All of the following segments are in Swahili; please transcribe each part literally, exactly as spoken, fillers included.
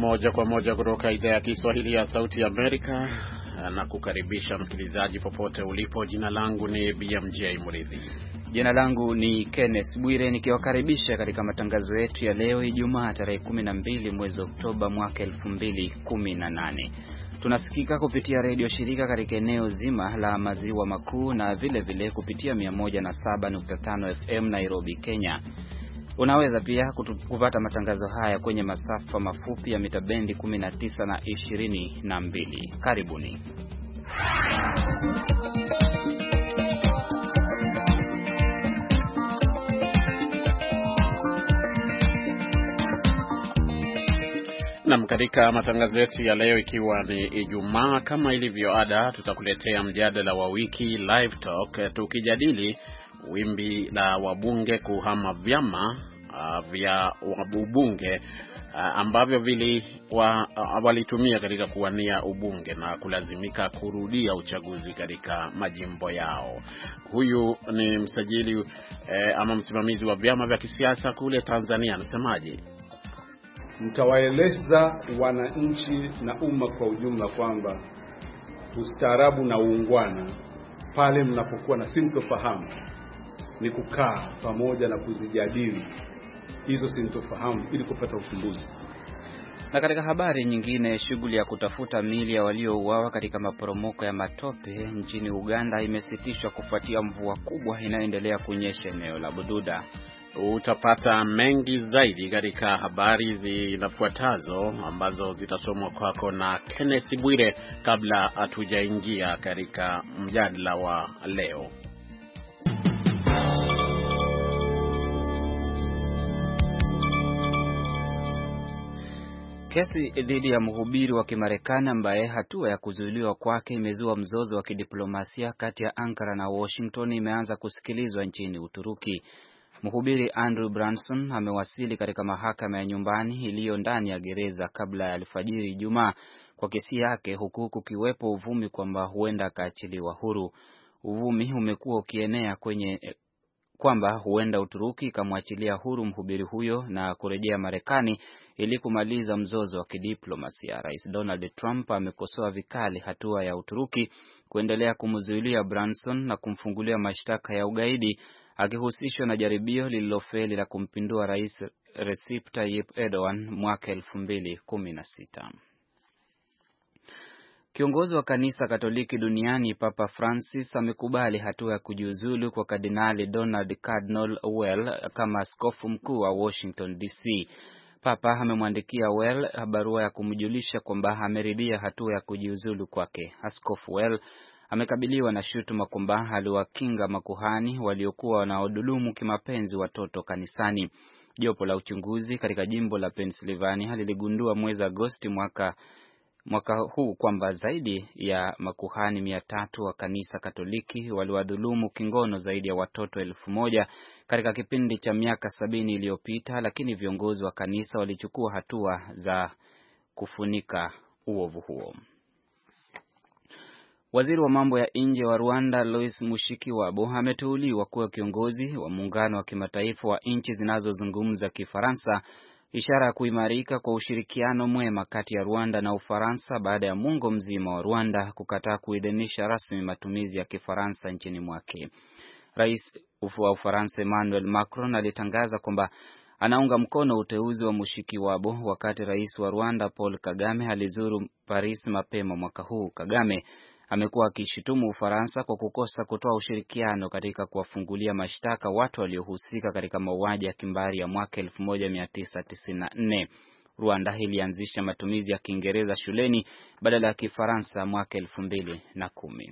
Moja kwa moja kutoka idhaa ya Kiswahili ya Sauti ya Amerika, na kukaribisha msikilizaji popote ulipo. Jina langu ni B M J Murithi. Jina langu ni Kenneth Bwire, nikiwakaribisha katika matangazo yetu ya leo Ijumaa tarehe kumi na mbili mwezi Oktoba mwaka elfu mbili kumi na nane. Tunasikika kupitia redio shirika katika eneo zima la maziwa makuu na vile vile kupitia mia moja na saba nukta tano F M Nairobi, Kenya. Unaweza pia kupata matangazo haya kwenye masafa mafupi ya mita bendi kumi na tisa na ishirini na mbili. Karibuni. Na katika matangazo yetu ya leo, ikiwa ni Ijumaa, kama ilivyo ada, tutakuletea mjadala wa wiki Live Talk, tukijadili wimbi la wabunge kuhama vyama uh, vya wabunge uh, ambavyo vili wa, uh, walitumia katika kuwania ubunge na kulazimika kurudia uchaguzi katika majimbo yao. Huyu ni msajili eh, ama msimamizi wa vyama vya kisiasa kule Tanzania, anasemaje? Mtawaeleza wananchi na umma kwa ujumla kwamba ustaarabu na uungwana pale mnapokuwa na sintofahamu ni kukaa pamoja na kuzijadili hizo sintofahamu ili kupata ufumbuzi. Na katika habari nyingine, shughuli ya kutafuta miili ya waliouawa katika maporomoko ya matope nchini Uganda imesitishwa kufuatia mvua kubwa inayoendelea kunyesha eneo la Bududa. Utapata mengi zaidi katika habari zinafuatazo ambazo zitasomwa kwako na Kenneth Bwire kabla hatujaingia katika mjadala wa leo. Kesi dhidi ya mhubiri wa Kimarekani ambaye hatua ya kuzuiliwa kwake imezua mzozo wa kidiplomasia kati ya Ankara na Washington imeanza kusikilizwa nchini Uturuki. Mhubiri Andrew Branson amewasili katika mahakama ya nyumbani iliyo ndani ya gereza kabla ya alfajiri Ijumaa kwa kesi yake, huku kukiwepo uvumi kwamba huenda akaachiliwa huru. Uvumi umekuwa ukienea kwenye kwamba huenda Uturuki ikamwachilia huru mhubiri huyo na kurejea Marekani ili kumaliza mzozo wa kidiplomasia. Rais Donald Trump amekosoa vikali hatua ya Uturuki kuendelea kumzuilia Branson na kumfungulia mashtaka ya ugaidi, akihusishwa na jaribio lililofeli la kumpindua Rais Recep Tayyip Erdogan mwaka elfu mbili kumi na sita. Kiongozi wa kanisa Katoliki duniani Papa Francis amekubali hatua ya kujiuzulu kwa Kardinali Donald Cardinal Well kama askofu mkuu wa Washington D C. Papa amemwandikia Well barua ya kumjulisha kwamba ameridhia hatua ya kujiuzulu kwake. Askofu Well amekabiliwa na shutuma kwamba aliwakinga makuhani waliokuwa wanaodhulumu kimapenzi watoto kanisani. Jopo la uchunguzi katika jimbo la Pennsylvania liligundua mwezi Agosti mwaka mwaka huu kwamba zaidi ya makuhani mia tatu wa kanisa Katoliki waliwadhulumu kingono zaidi ya watoto elfu moja katika kipindi cha miaka sabini iliyopita, lakini viongozi wa kanisa walichukua hatua za kufunika uovu huo. Waziri wa mambo ya nje wa Rwanda Louis Mushikiwabo ameteuliwa kuwa kiongozi wa muungano wa kimataifa wa nchi zinazozungumza Kifaransa, ishara ya kuimarika kwa ushirikiano mwema kati ya Rwanda na Ufaransa baada ya muongo mzima wa Rwanda kukataa kuidhinisha rasmi matumizi ya Kifaransa nchini mwake. Rais wa Ufaransa Emmanuel Macron alitangaza kwamba anaunga mkono uteuzi wa Mushikiwabo wakati rais wa Rwanda Paul Kagame alizuru Paris mapema mwaka huu. Kagame amekuwa akishutumu Ufaransa kwa kukosa kutoa ushirikiano katika kuwafungulia mashtaka watu waliohusika katika mauaji ya kimbari ya mwaka elfu moja mia tisa tisini na nne. Rwanda ilianzisha matumizi ya Kiingereza shuleni badala ya Kifaransa mwaka elfu mbili na kumi.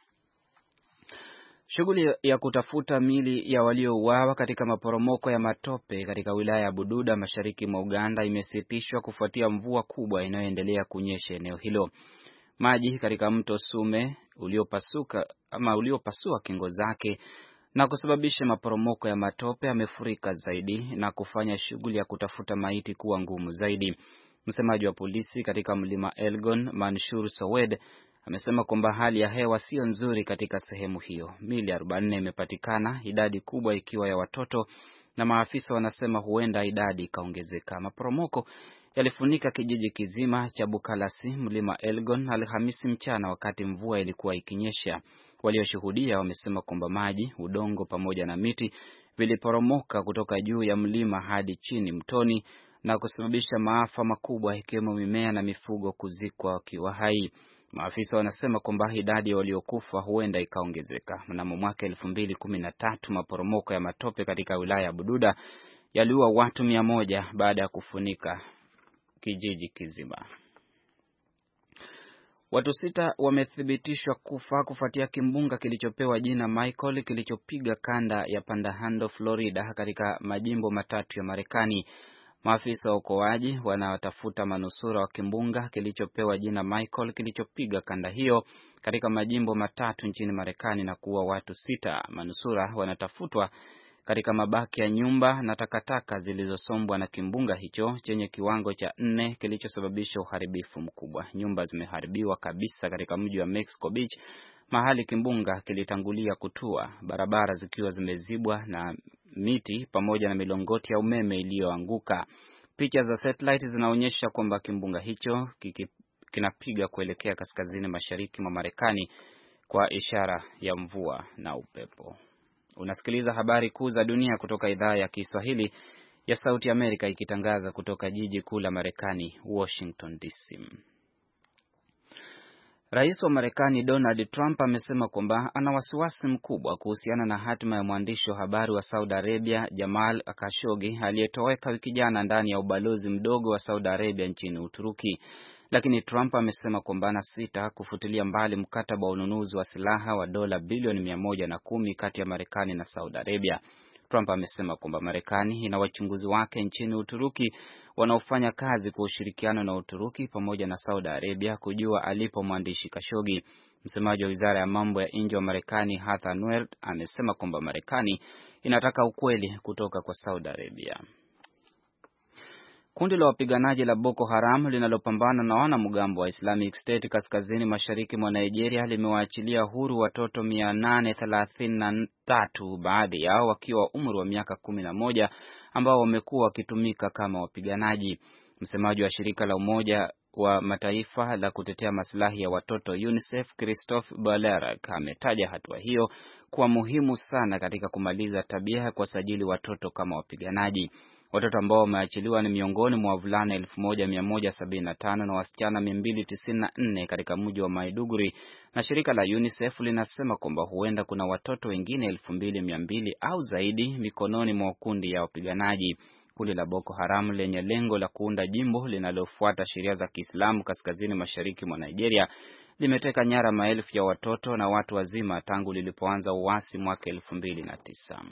Shughuli ya kutafuta mili ya waliouawa katika maporomoko ya matope katika wilaya ya Bududa mashariki mwa Uganda imesitishwa kufuatia mvua kubwa inayoendelea kunyesha eneo hilo. Maji katika mto Sume uliopasuka ama uliopasua kingo zake na kusababisha maporomoko ya matope yamefurika zaidi na kufanya shughuli ya kutafuta maiti kuwa ngumu zaidi. Msemaji wa polisi katika mlima Elgon, Manshur Sowed, amesema kwamba hali ya hewa sio nzuri katika sehemu hiyo. Mili arobaini imepatikana, idadi kubwa ikiwa ya watoto, na maafisa wanasema huenda idadi ikaongezeka. Maporomoko yalifunika kijiji kizima cha Bukalasi, mlima Elgon, Alhamisi mchana wakati mvua ilikuwa ikinyesha. Walioshuhudia wamesema kwamba maji, udongo pamoja na miti viliporomoka kutoka juu ya mlima hadi chini mtoni na kusababisha maafa makubwa, ikiwemo mimea na mifugo kuzikwa wakiwa hai. Maafisa wanasema kwamba idadi ya waliokufa huenda ikaongezeka. Mnamo mwaka elfu mbili kumi na tatu maporomoko ya matope katika wilaya ya Bududa yaliua watu mia moja baada ya kufunika kijiji kizima. Watu sita wamethibitishwa kufa kufuatia kimbunga kilichopewa jina Michael kilichopiga kanda ya Panhandle, Florida, katika majimbo matatu ya Marekani. Maafisa wa uokoaji wanatafuta manusura wa kimbunga kilichopewa jina Michael kilichopiga kanda hiyo katika majimbo matatu nchini Marekani na kuua watu sita. Manusura wanatafutwa katika mabaki ya nyumba na takataka zilizosombwa na kimbunga hicho chenye kiwango cha nne kilichosababisha uharibifu mkubwa. Nyumba zimeharibiwa kabisa katika mji wa Mexico Beach, mahali kimbunga kilitangulia kutua, barabara zikiwa zimezibwa na miti pamoja na milongoti ya umeme iliyoanguka. Picha za satellite zinaonyesha kwamba kimbunga hicho kiki, kinapiga kuelekea kaskazini mashariki mwa Marekani kwa ishara ya mvua na upepo. Unasikiliza habari kuu za dunia kutoka idhaa ya Kiswahili ya Sauti Amerika, ikitangaza kutoka jiji kuu la Marekani, Washington D C. Rais wa Marekani Donald Trump amesema kwamba ana wasiwasi mkubwa kuhusiana na hatima ya mwandishi wa habari wa Saudi Arabia Jamal Khashoggi aliyetoweka wiki jana ndani ya ubalozi mdogo wa Saudi Arabia nchini Uturuki. Lakini Trump amesema kwamba anasita kufutilia mbali mkataba wa ununuzi wa silaha wa dola bilioni mia moja na kumi kati ya Marekani na Saudi Arabia. Trump amesema kwamba Marekani ina wachunguzi wake nchini Uturuki wanaofanya kazi kwa ushirikiano na Uturuki pamoja na Saudi Arabia kujua alipo mwandishi Khashoggi. Msemaji wa Wizara ya Mambo ya Nje wa Marekani Heather Nauert amesema kwamba Marekani inataka ukweli kutoka kwa Saudi Arabia. Kundi la wapiganaji la Boko Haram linalopambana na wanamgambo wa Islamic State kaskazini mashariki mwa Nigeria limewaachilia huru watoto mia nane thelathini na tatu, baadhi yao wakiwa umri wa miaka kumi na moja, ambao wamekuwa wakitumika kama wapiganaji. Msemaji wa shirika la Umoja wa Mataifa la kutetea maslahi ya watoto UNICEF Christophe Balerak ametaja hatua hiyo kuwa muhimu sana katika kumaliza tabia ya kuwasajili watoto kama wapiganaji. Watoto ambao wameachiliwa ni miongoni mwa wavulana elfu moja mia moja sabini na tano na wasichana mia mbili tisini na nne katika mji wa Maiduguri, na shirika la UNICEF linasema kwamba huenda kuna watoto wengine elfu mbili mia mbili au zaidi mikononi mwa kundi ya wapiganaji. Kundi la Boko Haram lenye lengo la kuunda jimbo linalofuata sheria za Kiislamu kaskazini mashariki mwa Nigeria limeteka nyara maelfu ya watoto na watu wazima tangu lilipoanza uasi mwaka elfu mbili na tisa.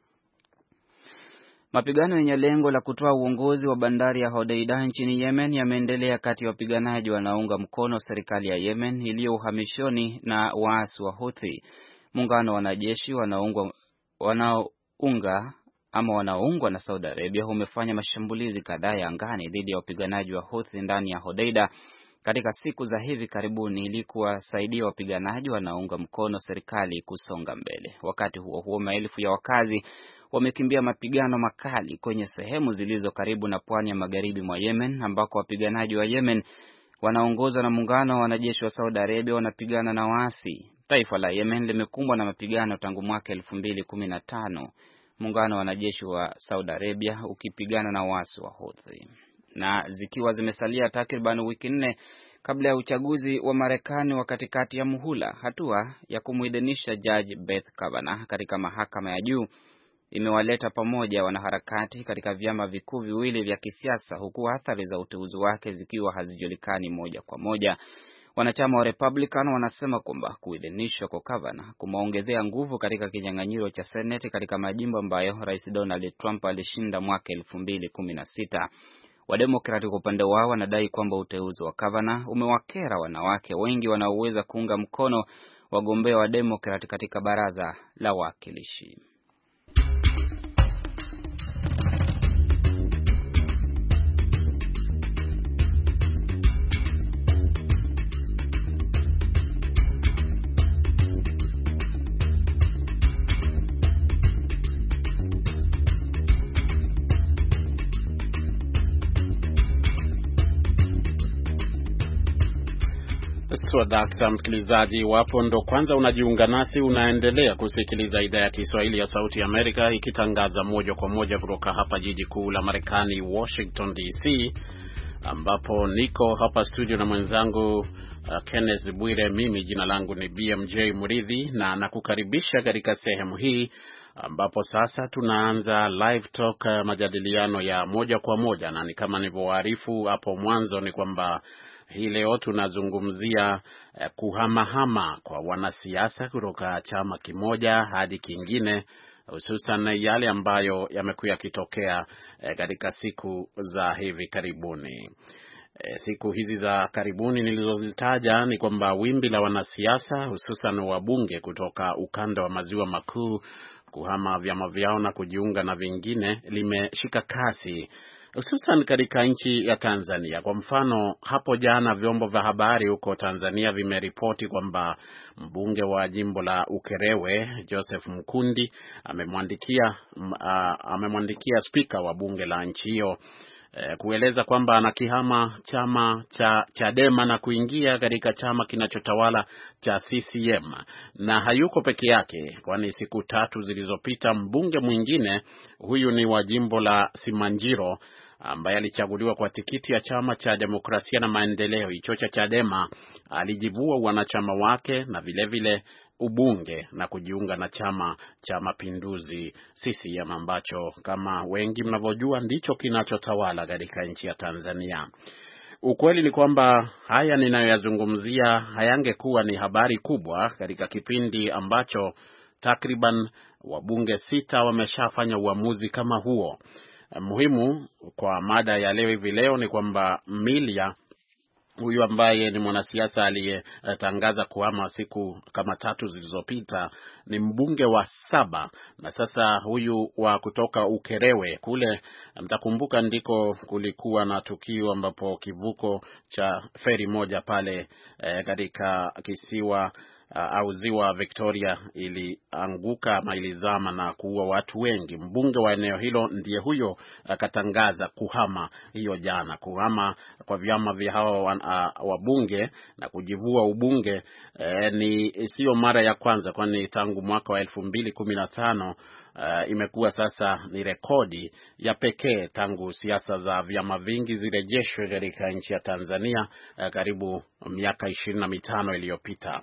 Mapigano yenye lengo la kutoa uongozi wa bandari ya Hodeida nchini Yemen yameendelea kati ya wapiganaji wanaounga mkono serikali ya Yemen iliyo uhamishoni na waasi wa Houthi. Muungano wa wanajeshi wanaounga wanaounga ama wanaoungwa na Saudi Arabia umefanya mashambulizi kadhaa ya angani dhidi ya wapiganaji wa Houthi ndani ya Hodeida katika siku za hivi karibuni ili kuwasaidia wapiganaji wanaounga mkono serikali kusonga mbele. Wakati huo huo, maelfu ya wakazi wamekimbia mapigano makali kwenye sehemu zilizo karibu na pwani ya magharibi mwa Yemen, ambako wapiganaji wa Yemen wanaongozwa na muungano wa wanajeshi wa Saudi Arabia wanapigana na waasi. Taifa la Yemen limekumbwa na mapigano tangu mwaka elfu mbili kumi na tano, muungano wa wanajeshi wa Saudi Arabia ukipigana na waasi wa Houthi. Na zikiwa zimesalia takriban wiki nne kabla ya uchaguzi wa Marekani wa katikati ya muhula, hatua ya kumuidhinisha Judge Brett Kavanaugh katika mahakama ya juu imewaleta pamoja wanaharakati katika vyama vikuu viwili vya kisiasa, huku athari za uteuzi wake zikiwa hazijulikani moja kwa moja. Wanachama wa Republican wanasema kwamba kuidhinishwa kwa Kavanaugh kumeongezea nguvu katika kinyang'anyiro cha Senate katika majimbo ambayo Rais Donald Trump alishinda mwaka elfu mbili kumi na sita. Wademokrati kwa upande wao wanadai kwamba uteuzi wa Kavanaugh umewakera wanawake wengi wanaoweza kuunga mkono wagombea wa Democrat katika baraza la wawakilishi. So dakta msikilizaji, wapo ndo kwanza unajiunga nasi, unaendelea kusikiliza idhaa ya Kiswahili ya Sauti ya Amerika ikitangaza moja kwa moja kutoka hapa jiji kuu la Marekani, Washington D C, ambapo niko hapa studio na mwenzangu uh, Kenneth Bwire. Mimi jina langu ni B M J Muridhi na nakukaribisha katika sehemu hii ambapo sasa tunaanza live talk, uh, majadiliano ya moja kwa moja, na ni kama nilivyowaarifu hapo mwanzo ni kwamba hii leo tunazungumzia eh, kuhamahama kwa wanasiasa kutoka chama kimoja hadi kingine, hususan yale ambayo yamekuwa yakitokea eh, katika siku za hivi karibuni. Eh, siku hizi za karibuni nilizozitaja ni kwamba wimbi la wanasiasa hususan wabunge kutoka ukanda wa maziwa makuu kuhama vyama vyao na kujiunga na vingine limeshika kasi, hususan katika nchi ya Tanzania. Kwa mfano, hapo jana vyombo vya habari huko Tanzania vimeripoti kwamba mbunge wa jimbo la Ukerewe Joseph Mkundi amemwandikia uh, amemwandikia spika wa bunge la nchi hiyo eh, kueleza kwamba anakihama chama cha Chadema na kuingia katika chama kinachotawala cha C C M. Na hayuko peke yake, kwani siku tatu zilizopita mbunge mwingine, huyu ni wa jimbo la Simanjiro, ambaye alichaguliwa kwa tikiti ya chama cha Demokrasia na Maendeleo hicho cha Chadema, alijivua wanachama wake na vile vile ubunge na kujiunga na chama cha Mapinduzi C C M, ambacho kama wengi mnavyojua ndicho kinachotawala katika nchi ya Tanzania. Ukweli ni kwamba haya ninayoyazungumzia hayangekuwa ni habari kubwa katika kipindi ambacho takriban wabunge sita wameshafanya uamuzi kama huo. Muhimu kwa mada ya leo hivi leo ni kwamba Milia, huyu ambaye ni mwanasiasa aliyetangaza kuhama siku kama tatu zilizopita, ni mbunge wa saba, na sasa huyu wa kutoka Ukerewe kule, mtakumbuka ndiko kulikuwa na tukio ambapo kivuko cha feri moja pale eh, katika kisiwa Uh, au ziwa Victoria ilianguka ama ilizama na kuua watu wengi. Mbunge wa eneo hilo ndiye huyo akatangaza uh, kuhama hiyo jana, kuhama kwa vyama vya hao uh, wabunge na kujivua ubunge. Eh, ni sio mara ya kwanza, kwani tangu mwaka wa elfu mbili kumi na tano uh, imekuwa sasa ni rekodi ya pekee tangu siasa za vyama vingi zirejeshwe katika nchi ya Tanzania uh, karibu miaka ishirini na mitano iliyopita.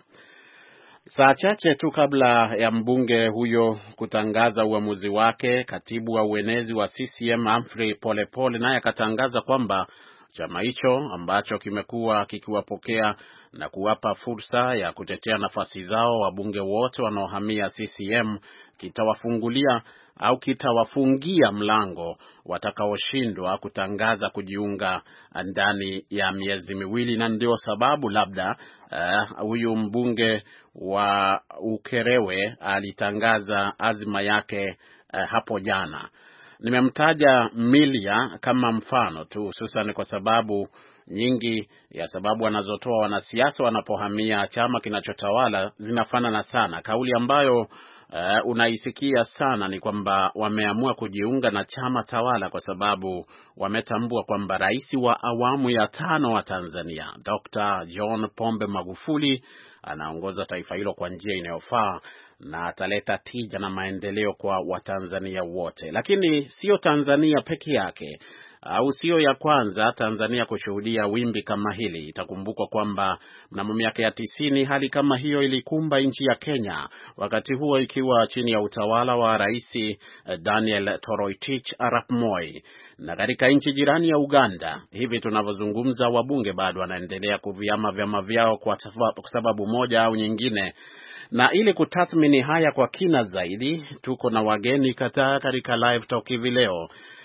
Saa chache tu kabla ya mbunge huyo kutangaza uamuzi wake, katibu wa uenezi wa C C M Humphrey Polepole naye akatangaza kwamba chama hicho ambacho kimekuwa kikiwapokea na kuwapa fursa ya kutetea nafasi zao wabunge wote wanaohamia C C M kitawafungulia au kitawafungia mlango watakaoshindwa kutangaza kujiunga ndani ya miezi miwili. Na ndio sababu labda uh, huyu mbunge wa Ukerewe alitangaza azma yake uh, hapo jana. Nimemtaja Milia kama mfano tu, hususan kwa sababu nyingi ya sababu wanazotoa wanasiasa wanapohamia chama kinachotawala zinafanana sana. Kauli ambayo Uh, unaisikia sana ni kwamba wameamua kujiunga na chama tawala kwa sababu wametambua kwamba rais wa awamu ya tano wa Tanzania Doctor John Pombe Magufuli anaongoza taifa hilo kwa njia inayofaa na ataleta tija na maendeleo kwa Watanzania wote. Lakini sio Tanzania peke yake, au sio ya kwanza Tanzania kushuhudia wimbi kama hili. Itakumbukwa kwamba mnamo miaka ya tisini hali kama hiyo ilikumba nchi ya Kenya, wakati huo ikiwa chini ya utawala wa Rais Daniel Toroitich Arap Moi. Na katika nchi jirani ya Uganda, hivi tunavyozungumza, wabunge bado wanaendelea kuviama vyama vyao kwa sababu moja au nyingine. Na ili kutathmini haya kwa kina zaidi, tuko na wageni kadhaa katika live talk hivi leo,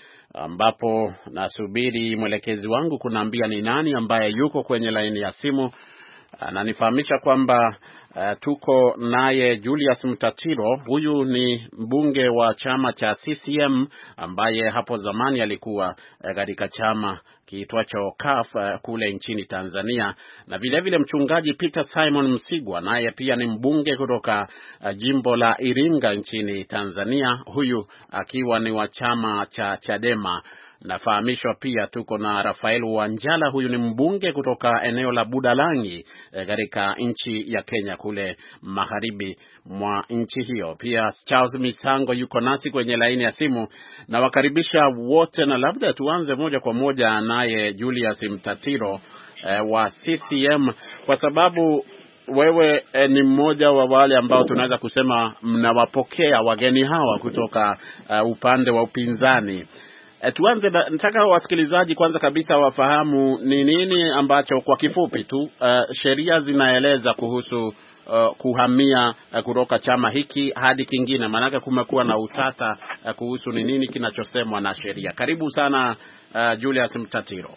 ambapo nasubiri mwelekezi wangu kunaambia ni nani ambaye yuko kwenye laini ya simu. Ananifahamisha kwamba uh, tuko naye Julius Mtatiro. Huyu ni mbunge wa chama cha C C M ambaye hapo zamani alikuwa uh, katika chama kiitwacho C A F uh, kule nchini Tanzania, na vile vile mchungaji Peter Simon Msigwa naye pia ni mbunge kutoka uh, jimbo la Iringa nchini Tanzania, huyu akiwa ni wa chama cha Chadema. Nafahamishwa pia tuko na Rafael Wanjala, huyu ni mbunge kutoka eneo la Budalangi katika e, nchi ya Kenya kule magharibi mwa nchi hiyo. Pia Charles Misango yuko nasi kwenye laini ya simu, na wakaribisha wote, na labda tuanze moja kwa moja naye Julius Mtatiro e, wa C C M, kwa sababu wewe e, ni mmoja wa wale ambao tunaweza kusema mnawapokea wageni hawa kutoka uh, upande wa upinzani. E, tuanze, nataka wasikilizaji kwanza kabisa wafahamu ni nini ambacho kwa kifupi tu uh, sheria zinaeleza kuhusu uh, kuhamia uh, kutoka chama hiki hadi kingine, maana kumekuwa na utata uh, kuhusu ni nini kinachosemwa na sheria. Karibu sana uh, Julius Mtatiro.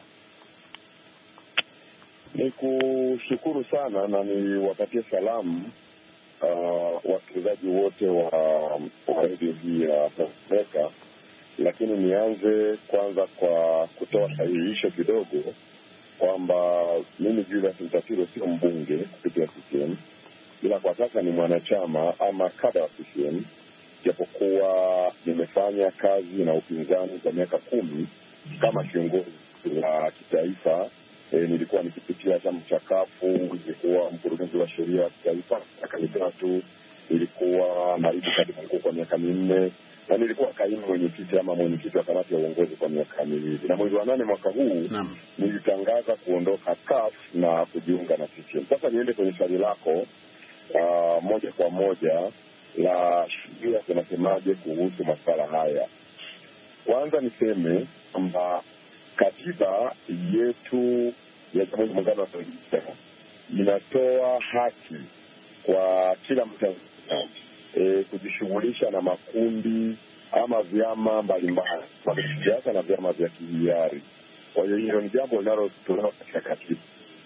Ni kushukuru sana na niwapatie salamu uh, wasikilizaji wote wa wa radio hii ya Afrika. Lakini nianze kwanza kwa kutoa sahihisho kidogo kwamba mimi Julius Mtatiro sio mbunge kupitia C C M, ila kwa sasa ni mwanachama ama kada wa C C M, japokuwa nimefanya kazi na upinzani kwa miaka kumi kama kiongozi wa kitaifa. E, nilikuwa nikipitia chama cha C A F, nilikuwa mkurugenzi wa sheria wa kitaifa miaka mitatu, nilikuwa naibu katibu mkuu kwa miaka minne, na nilikuwa kaimu mwenyekiti ama mwenyekiti wa kamati ya uongozi kwa miaka miwili. Na mwezi wa nane mwaka huu nilitangaza kuondoka C A F na kujiunga na C C M. Sasa niende kwenye swali lako uh, moja kwa moja la sheria zinasemaje kuhusu masuala haya. Kwanza niseme kwamba katiba yetu ya Jamhuri ya Muungano wa Tanzania inatoa haki kwa kila Mtanzania e, kujishughulisha na makundi ama vyama mbalimbali vya kisiasa na vyama vya kihiari. Kwa hiyo hilo ni jambo linalotolewa katika katiba.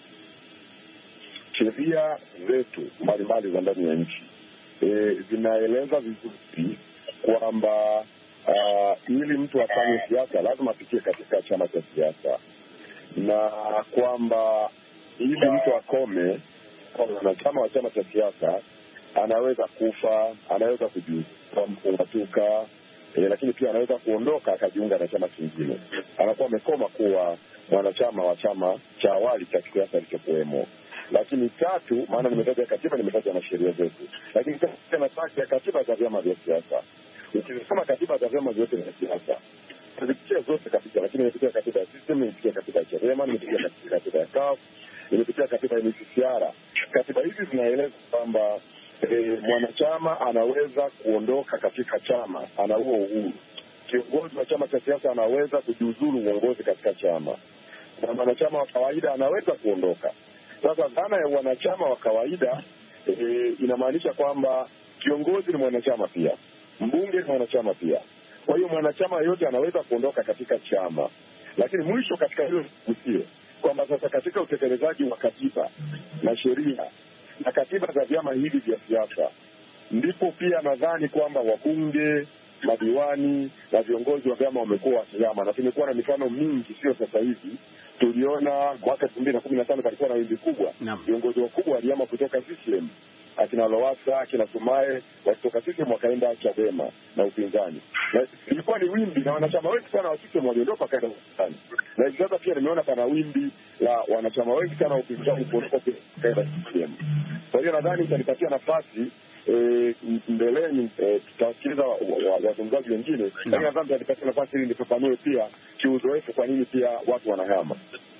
Sheria zetu mbalimbali za ndani ya nchi e, zinaeleza vizuri kwamba Uh, ili mtu afanye siasa lazima apitie katika chama cha siasa, na kwamba ili mtu akome na chama wa chama cha siasa anaweza kufa, anaweza kujifungatuka, eh, lakini pia anaweza kuondoka akajiunga na chama kingine. Anakuwa amekoma kuwa mwanachama wa chama cha awali cha siasa alichokuwemo. Lakini tatu, maana nimetaja katiba, nimetaja na sheria zetu, lakini tena nafasi ya katiba za vyama vya siasa. Ukisema katiba za vyama vyote vya siasa, tuzipitia zote kabisa, lakini nimepitia katiba ya system, nimepitia katiba ya Chadema, nimepitia katiba ya C A F, nimepitia katiba ya N C C R. Katiba hizi zinaeleza kwamba e, mwanachama anaweza kuondoka katika chama, ana huo uhuru. Kiongozi wa chama cha siasa anaweza kujiuzulu uongozi katika chama, na mwanachama wa kawaida anaweza kuondoka. Sasa dhana ya wanachama wa kawaida e, inamaanisha kwamba kiongozi ni mwanachama pia, mbunge ni mwanachama pia. Kwa hiyo mwanachama yote anaweza kuondoka katika chama. Lakini mwisho katika hiyo usio kwamba sasa katika utekelezaji wa katiba na sheria na katiba za vyama hivi vya siasa, ndipo pia nadhani kwamba wabunge, madiwani na viongozi wa vyama wamekuwa wakiama, na tumekuwa na mifano mingi, sio sasa hivi. Tuliona mwaka elfu mbili na kumi na tano palikuwa na wimbi kubwa, viongozi wakubwa waliama kutoka C C M, akina Lowassa, akina Sumaye, wakitoka C C M wakaenda Chadema na upinzani. Na ilikuwa ni wimbi, na wanachama wengi sana wa C C M waliondoka kaenda upinzani. Na hivi sasa pia nimeona pana wimbi la wanachama wengi sana wa upinzani kuondoka kaenda C C M. Kwa hiyo nadhani itanipatia nafasi E, mbeleni e, tutasikiliza wazungumzaji wengine, lakini nadhani tutapata nafasi ili nifafanue pia kiuzoefu kwa nini pia watu wanahama.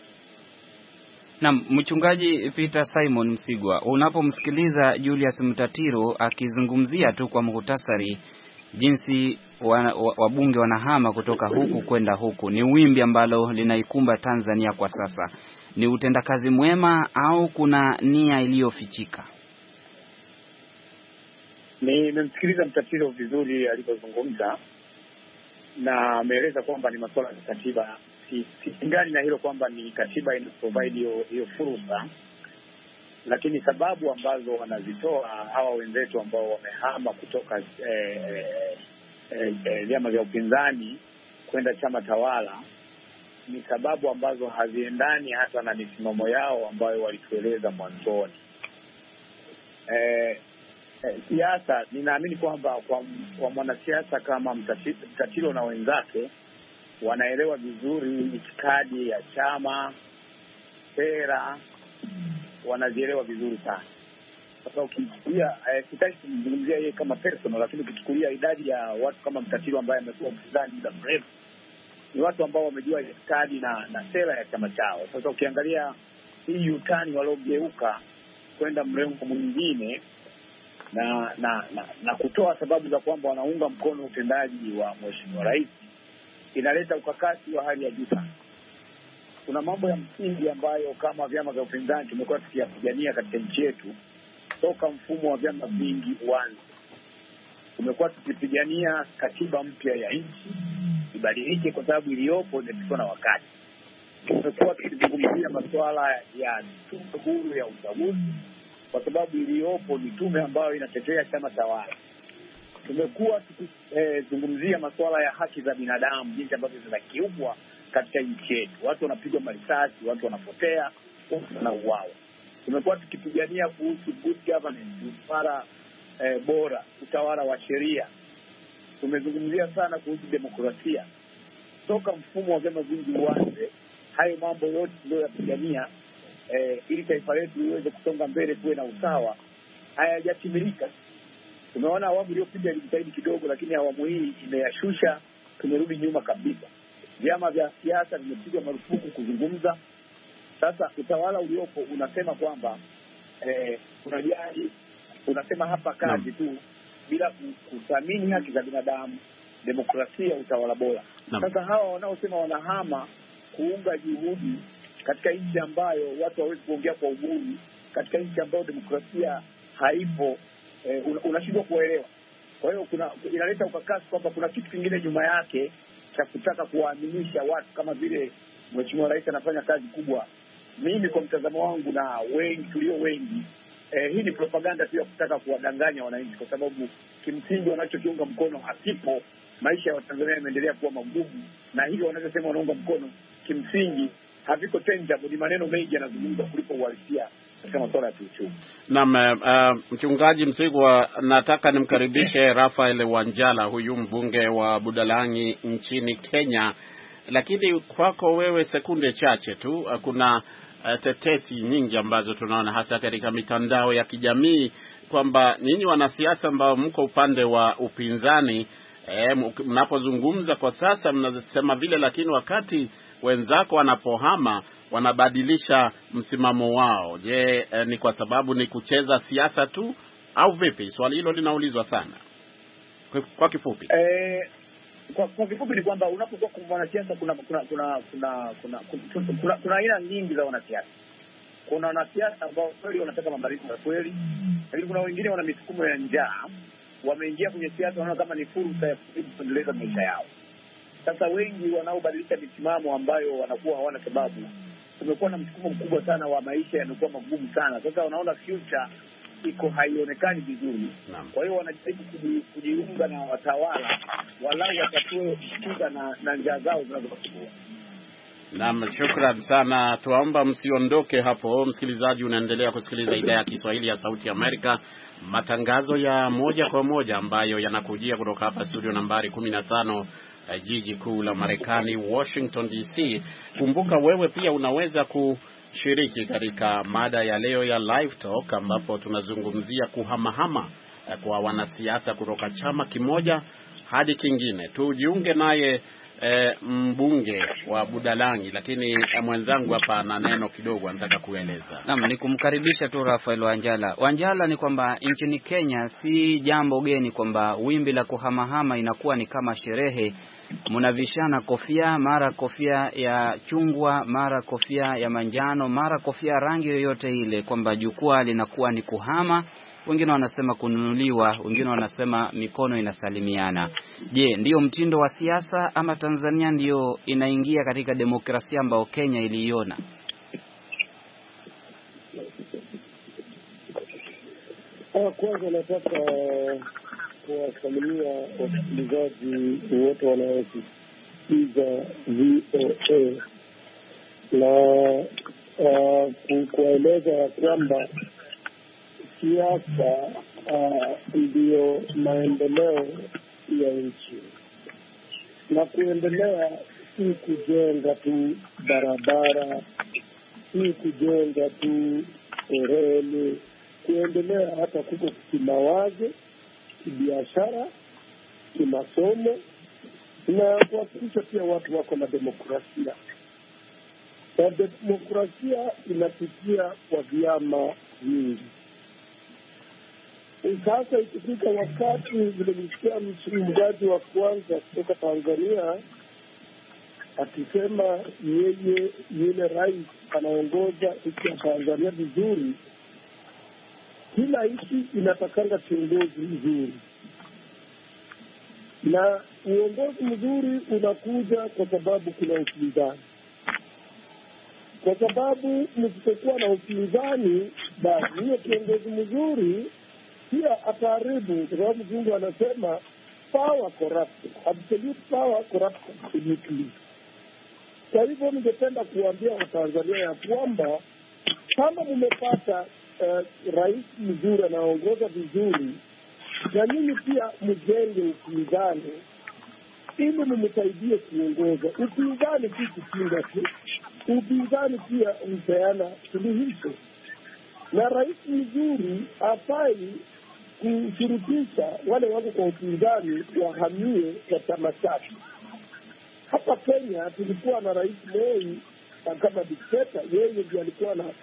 Naam, mchungaji Peter Simon Msigwa, unapomsikiliza Julius Mtatiro akizungumzia tu kwa muhtasari jinsi wabunge wanahama kutoka huku kwenda huku, ni wimbi ambalo linaikumba Tanzania kwa sasa, ni utendakazi mwema au kuna nia iliyofichika? Nimemsikiliza Mtatiro vizuri alipozungumza na ameeleza kwamba ni masuala ya katiba. Sipingani na hilo kwamba ni katiba ina provide hiyo hiyo fursa, lakini sababu ambazo wanazitoa hawa wenzetu ambao wamehama kutoka vyama eh, eh, eh, vyama vya upinzani kwenda chama tawala ni sababu ambazo haziendani hata na misimamo yao ambayo walitueleza mwanzoni. Eh, eh, siasa, ninaamini kwamba kwa, kwa mwanasiasa kama Mtatiro na wenzake wanaelewa vizuri itikadi ya chama, sera, wanazielewa vizuri sana. Sasa ukichukulia, eh, sitaki kumzungumzia yeye kama personal, lakini ukichukulia idadi ya watu kama Mtatiro ambaye amekuwa mpinzani muda mrefu, ni watu ambao wamejua itikadi na, na sera ya chama chao. Sasa ukiangalia hii utani waliogeuka kwenda mrengo mwingine na na, na na kutoa sababu za kwamba wanaunga mkono utendaji wa Mheshimiwa Rais, inaleta ukakasi wa hali ya juu sana. Kuna mambo ya msingi ambayo kama vyama vya upinzani tumekuwa tukiyapigania katika nchi yetu toka mfumo wa vyama vingi uanze. Tumekuwa tukipigania katiba mpya ya nchi ibadilike kwa sababu iliyopo imepitwa na wakati. Tumekuwa tukizungumzia masuala ya tume huru ya uchaguzi kwa sababu iliyopo ni tume ambayo inatetea chama tawala. Tumekuwa tukizungumzia eh, masuala ya haki za binadamu, jinsi ambavyo zinakiukwa katika nchi yetu. Watu wanapigwa marisasi, watu wanapotea, watu wanauawa. Tumekuwa tukipigania kuhusu good governance, utawala eh, bora, utawala wa sheria. Tumezungumzia sana kuhusu demokrasia. Toka mfumo wa vyama vingi uanze, hayo mambo yote ndio yapigania eh, ili taifa letu liweze kusonga mbele, kuwe na usawa, hayajatimilika. Tumeona awamu iliyopita ilijitahidi kidogo, lakini awamu hii imeyashusha, tumerudi nyuma kabisa. Vyama vya siasa vimepigwa marufuku kuzungumza. Sasa utawala uliopo unasema kwamba eh, unajali, unasema hapa kazi no. tu bila kuthamini haki za binadamu, demokrasia, utawala bora. No. Sasa hawa wanaosema wanahama kuunga juhudi katika nchi ambayo watu hawezi kuongea kwa uhuru, katika nchi ambayo demokrasia haipo, eh, unashindwa kuelewa. Kwa hiyo kuna inaleta ukakasi kwamba kuna kitu kingine nyuma yake cha kutaka kuwaaminisha watu kama vile Mheshimiwa Rais anafanya kazi kubwa. Mimi kwa mtazamo wangu na wengi tulio wengi, eh, hii ni propaganda tu ya kutaka kuwadanganya wananchi, kwa sababu kimsingi wanachokiunga mkono hakipo. Maisha ya Watanzania yameendelea kuwa magumu, na hivyo wanachosema wanaunga mkono kimsingi haviko tangible, ni maneno mengi yanazungumzwa kuliko uhalisia katika masuala ya kiuchumi. Naam, uh, mchungaji Msigwa, nataka nimkaribishe Raphael Wanjala, huyu mbunge wa Budalangi nchini Kenya. Lakini kwako wewe, sekunde chache tu, kuna uh, tetesi nyingi ambazo tunaona hasa katika mitandao ya kijamii kwamba ninyi wanasiasa ambao mko upande wa upinzani, eh, mnapozungumza kwa sasa mnasema vile, lakini wakati wenzako wanapohama wanabadilisha msimamo wao. Je, eh, ni kwa sababu ni kucheza siasa tu au vipi? Swali hilo linaulizwa sana. Kwa, kwa kifupi. Eh, kwa, kwa kifupi ni kwamba unapokuwa kwa mwanasiasa kuna kuna kuna kuna kuna kuna, kuna, kuna aina nyingi za wanasiasa. Kuna wanasiasa ambao kweli wanataka mabadiliko ya kweli, lakini kuna wengine wana misukumo ya njaa, wameingia kwenye siasa wanaona kama ni fursa ya kuendeleza maisha yao. Sasa wengi wanaobadilisha misimamo ambayo wanakuwa hawana sababu, tumekuwa na msukumo mkubwa sana wa maisha yamekuwa magumu sana. Sasa wanaona future iko haionekani vizuri. Kwa hiyo wanajaribu kujiunga na watawala walau watatue shida na, na njaa zao zinazowasumbua. Naam, shukrani sana. Tuomba msiondoke hapo. Msikilizaji, unaendelea kusikiliza idhaa ya Kiswahili ya Sauti ya Amerika, matangazo ya moja kwa moja ambayo yanakujia kutoka hapa studio nambari kumi na tano, jiji kuu la Marekani, Washington D C. Kumbuka wewe pia unaweza kushiriki katika mada ya leo ya Live Talk, ambapo tunazungumzia kuhamahama kwa wanasiasa kutoka chama kimoja hadi kingine. Tujiunge naye E, mbunge wa Budalangi, lakini mwenzangu hapa ana neno kidogo anataka kueleza. Naam, ni kumkaribisha tu Raphael Wanjala. Wanjala, ni kwamba nchini Kenya si jambo geni kwamba wimbi la kuhamahama inakuwa ni kama sherehe. Mnavishana kofia, mara kofia ya chungwa, mara kofia ya manjano, mara kofia rangi yoyote ile, kwamba jukwaa linakuwa ni kuhama. Wengine wanasema kununuliwa, wengine wanasema mikono inasalimiana. Je, ndio mtindo wa siasa ama Tanzania ndio inaingia katika demokrasia ambayo Kenya iliiona? Kwanza nataka kuwasalimia wasikilizaji wote wanaosikiliza V O A na uh, kueleza ya kwamba siasa uh, ndiyo maendeleo ya nchi, na kuendelea si kujenga tu barabara, si kujenga tu reli. Kuendelea hata kuko kimawazo, kibiashara, kimasomo, na kuhakikisha pia watu wako na demokrasia. Na demokrasia inapitia kwa vyama vingi. Sasa ikifika wakati vile nisikia mzungumzaji wa kwanza kutoka Tanzania akisema yeye yule rais anaongoza nchi ya Tanzania vizuri, kila nchi inatakanga kiongozi mzuri, na uongozi mzuri unakuja kwa sababu kuna upinzani. Kwa sababu msipokuwa na upinzani, basi hiyo kiongozi mzuri pia ataharibu, kwa sababu Mungu anasema power corrupts, absolute power corrupts absolutely. Kwa hivyo ningependa kuambia Watanzania ya kwamba kama mmepata uh, rais mzuri anaongoza vizuri, na nyinyi pia mjenge upinzani ili mumsaidie kuongoza. Upinzani si kupinga tu, upinzani pia mpeana suluhisho. Na rais mzuri hafai kushurutisha wale wako kwa upinzani wahamie kwa chama chake. Hapa Kenya tulikuwa na rais Moi kama dikteta, yeye ndiye alikuwa na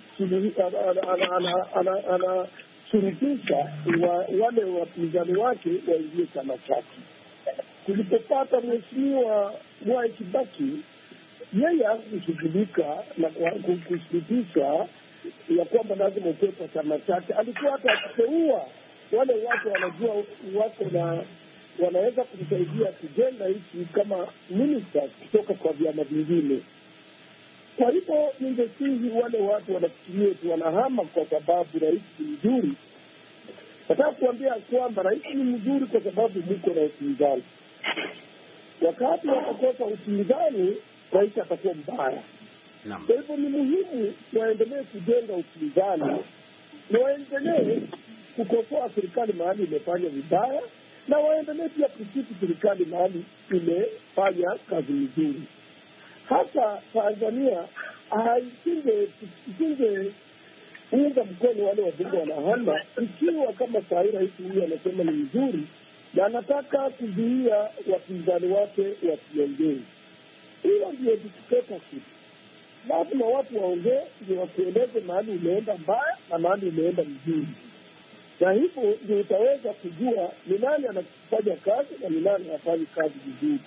anashurutisha wale wapinzani wake waingie chama chake. Tulipopata mheshimiwa Mwai Kibaki, yeye hakushughulika na kushurutisha ya kwamba lazima utoe kwa chama chake. Alikuwa hata akiteua wale watu wanajua wako na wanaweza kumsaidia kujenga nchi kama ministers kutoka kwa vyama vingine. Kwa hivyo ningesihi wale watu wanafikiria tu wanahama kwa sababu rais ni mzuri. Nataka kuambia kwamba rais ni mzuri kwa sababu mko na upinzani. Wakati watakosa upinzani, rais atakuwa mbaya. Kwa hivyo ni muhimu waendelee kujenga upinzani na waendelee kukosoa serikali mahali imefanya vibaya, na waendelee pia kusifu serikali mahali imefanya kazi nzuri. Hata Tanzania haisinge isinge unga mkono wale wabunge wanahama ikiwa kama sahi rais huyu anasema ni mzuri na anataka kuzuia wapinzani wake wasiongee. Hiyo ndio dictatorship. Lazima watu waongee ndio wakueleze mahali umeenda mbaya na mahali umeenda mzuri, na hivyo ndio utaweza kujua ni nani anafanya kazi na ni nani hafanyi kazi vizuri.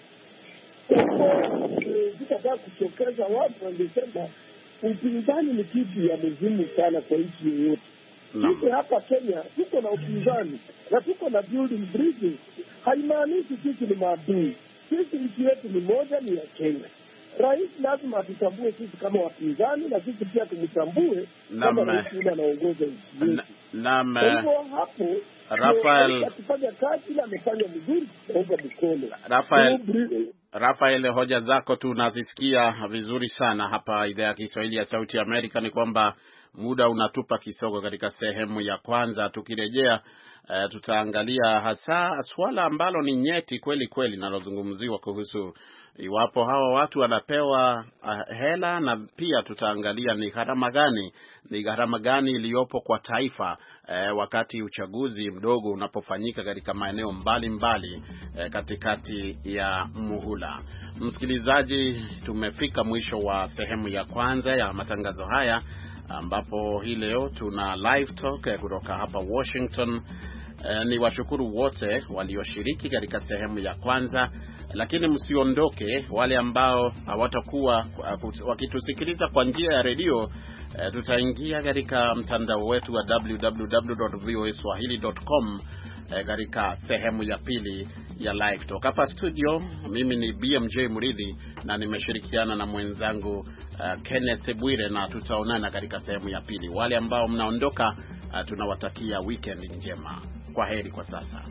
Sitaka kuchokeza watu, wangesema upinzani ni kitu ya muhimu sana kwa nchi yoyote. Sisi hapa Kenya tuko na upinzani na tuko na building bridges. Haimaanishi sisi ni maadui. Sisi nchi yetu ni moja, ni ya Kenya. Rais lazima atutambue sisi kama wapinzani, na sisi pia tumtambue kama rais yule anaongoza nchi yetu. Naam. Kwa hivyo hapo Rafael akifanya kazi na amefanya mzuri kuomba mkono. Rafael Rafael, hoja zako tunazisikia vizuri sana hapa idhaa ya Kiswahili ya Sauti ya Amerika. Ni kwamba muda unatupa kisogo katika sehemu ya kwanza. Tukirejea uh, tutaangalia hasa swala ambalo ni nyeti kweli kweli linalozungumziwa kuhusu iwapo hawa watu wanapewa uh, hela, na pia tutaangalia ni gharama gani ni gharama gani iliyopo kwa taifa uh, wakati uchaguzi mdogo unapofanyika katika maeneo mbalimbali uh, katikati ya muhula. Msikilizaji, tumefika mwisho wa sehemu ya kwanza ya matangazo haya, ambapo hii leo tuna live talk kutoka hapa Washington. E, ni washukuru wote walioshiriki katika sehemu ya kwanza, lakini msiondoke. Wale ambao hawatakuwa wakitusikiliza kwa njia ya redio, e, tutaingia katika mtandao wetu wa w w w dot v o a swahili dot com e, katika sehemu ya pili ya live talk. Hapa studio mimi ni B M J Muridhi na nimeshirikiana na mwenzangu uh, Kenneth Bwire, na tutaonana katika sehemu ya pili. Wale ambao mnaondoka, uh, tunawatakia weekend njema. Kwa heri kwa sasa.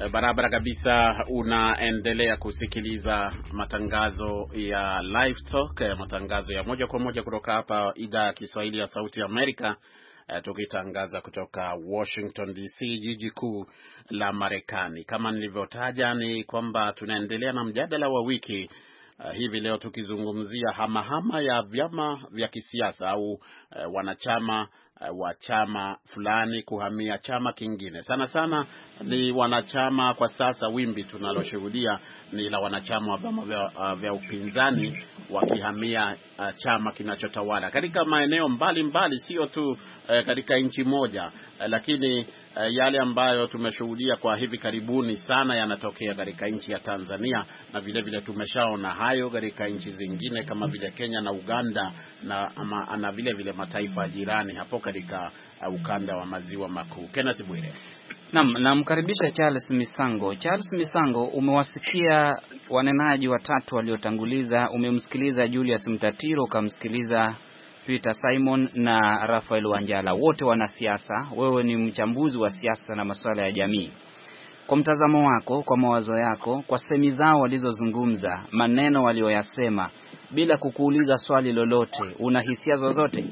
Barabara kabisa, unaendelea kusikiliza matangazo ya Live Talk, matangazo ya moja kwa moja kutoka hapa idhaa ya Kiswahili ya Sauti ya Amerika, tukitangaza kutoka Washington D C, jiji kuu la Marekani. Kama nilivyotaja ni kwamba tunaendelea na mjadala wa wiki uh, hivi leo tukizungumzia hamahama ya vyama vya kisiasa au uh, wanachama uh, wa chama fulani kuhamia chama kingine. Sana sana ni wanachama, kwa sasa wimbi tunaloshuhudia ni la wanachama wa vyama vya, uh, vya upinzani wakihamia uh, chama kinachotawala katika maeneo mbalimbali, sio tu uh, katika nchi moja, uh, lakini uh, yale ambayo tumeshuhudia kwa hivi karibuni sana yanatokea katika nchi ya Tanzania, na vile vile tumeshaona hayo katika nchi zingine kama vile Kenya na Uganda na ama, na vile vile mataifa jirani hapo katika uh, ukanda wa maziwa makuu. Kenneth Bwire. Naam, namkaribisha Charles Misango. Charles Misango, umewasikia wanenaji watatu waliotanguliza, umemsikiliza Julius Mtatiro, ukamsikiliza Peter Simon na Rafael Wanjala, wote wanasiasa. Wewe ni mchambuzi wa siasa na masuala ya jamii. Kwa mtazamo wako, kwa mawazo yako, kwa semi zao walizozungumza, maneno walioyasema, bila kukuuliza swali lolote, una hisia zozote?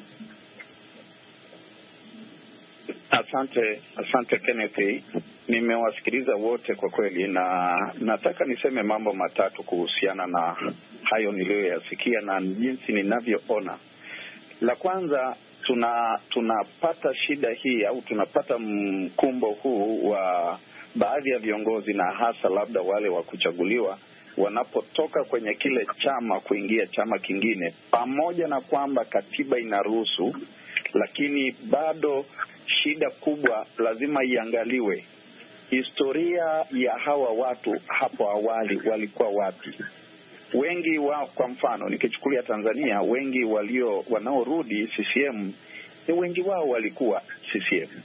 Asante, asante Kenneth. Nimewasikiliza wote kwa kweli, na nataka niseme mambo matatu kuhusiana na hayo niliyoyasikia na jinsi ninavyoona. La kwanza, tuna tunapata shida hii au tunapata mkumbo huu wa baadhi ya viongozi na hasa labda wale wa kuchaguliwa wanapotoka kwenye kile chama kuingia chama kingine, pamoja na kwamba katiba inaruhusu, lakini bado shida kubwa lazima iangaliwe. Historia ya hawa watu hapo awali walikuwa wapi? Wengi wao, kwa mfano nikichukulia Tanzania, wengi walio wanaorudi C C M, wengi wao walikuwa C C M.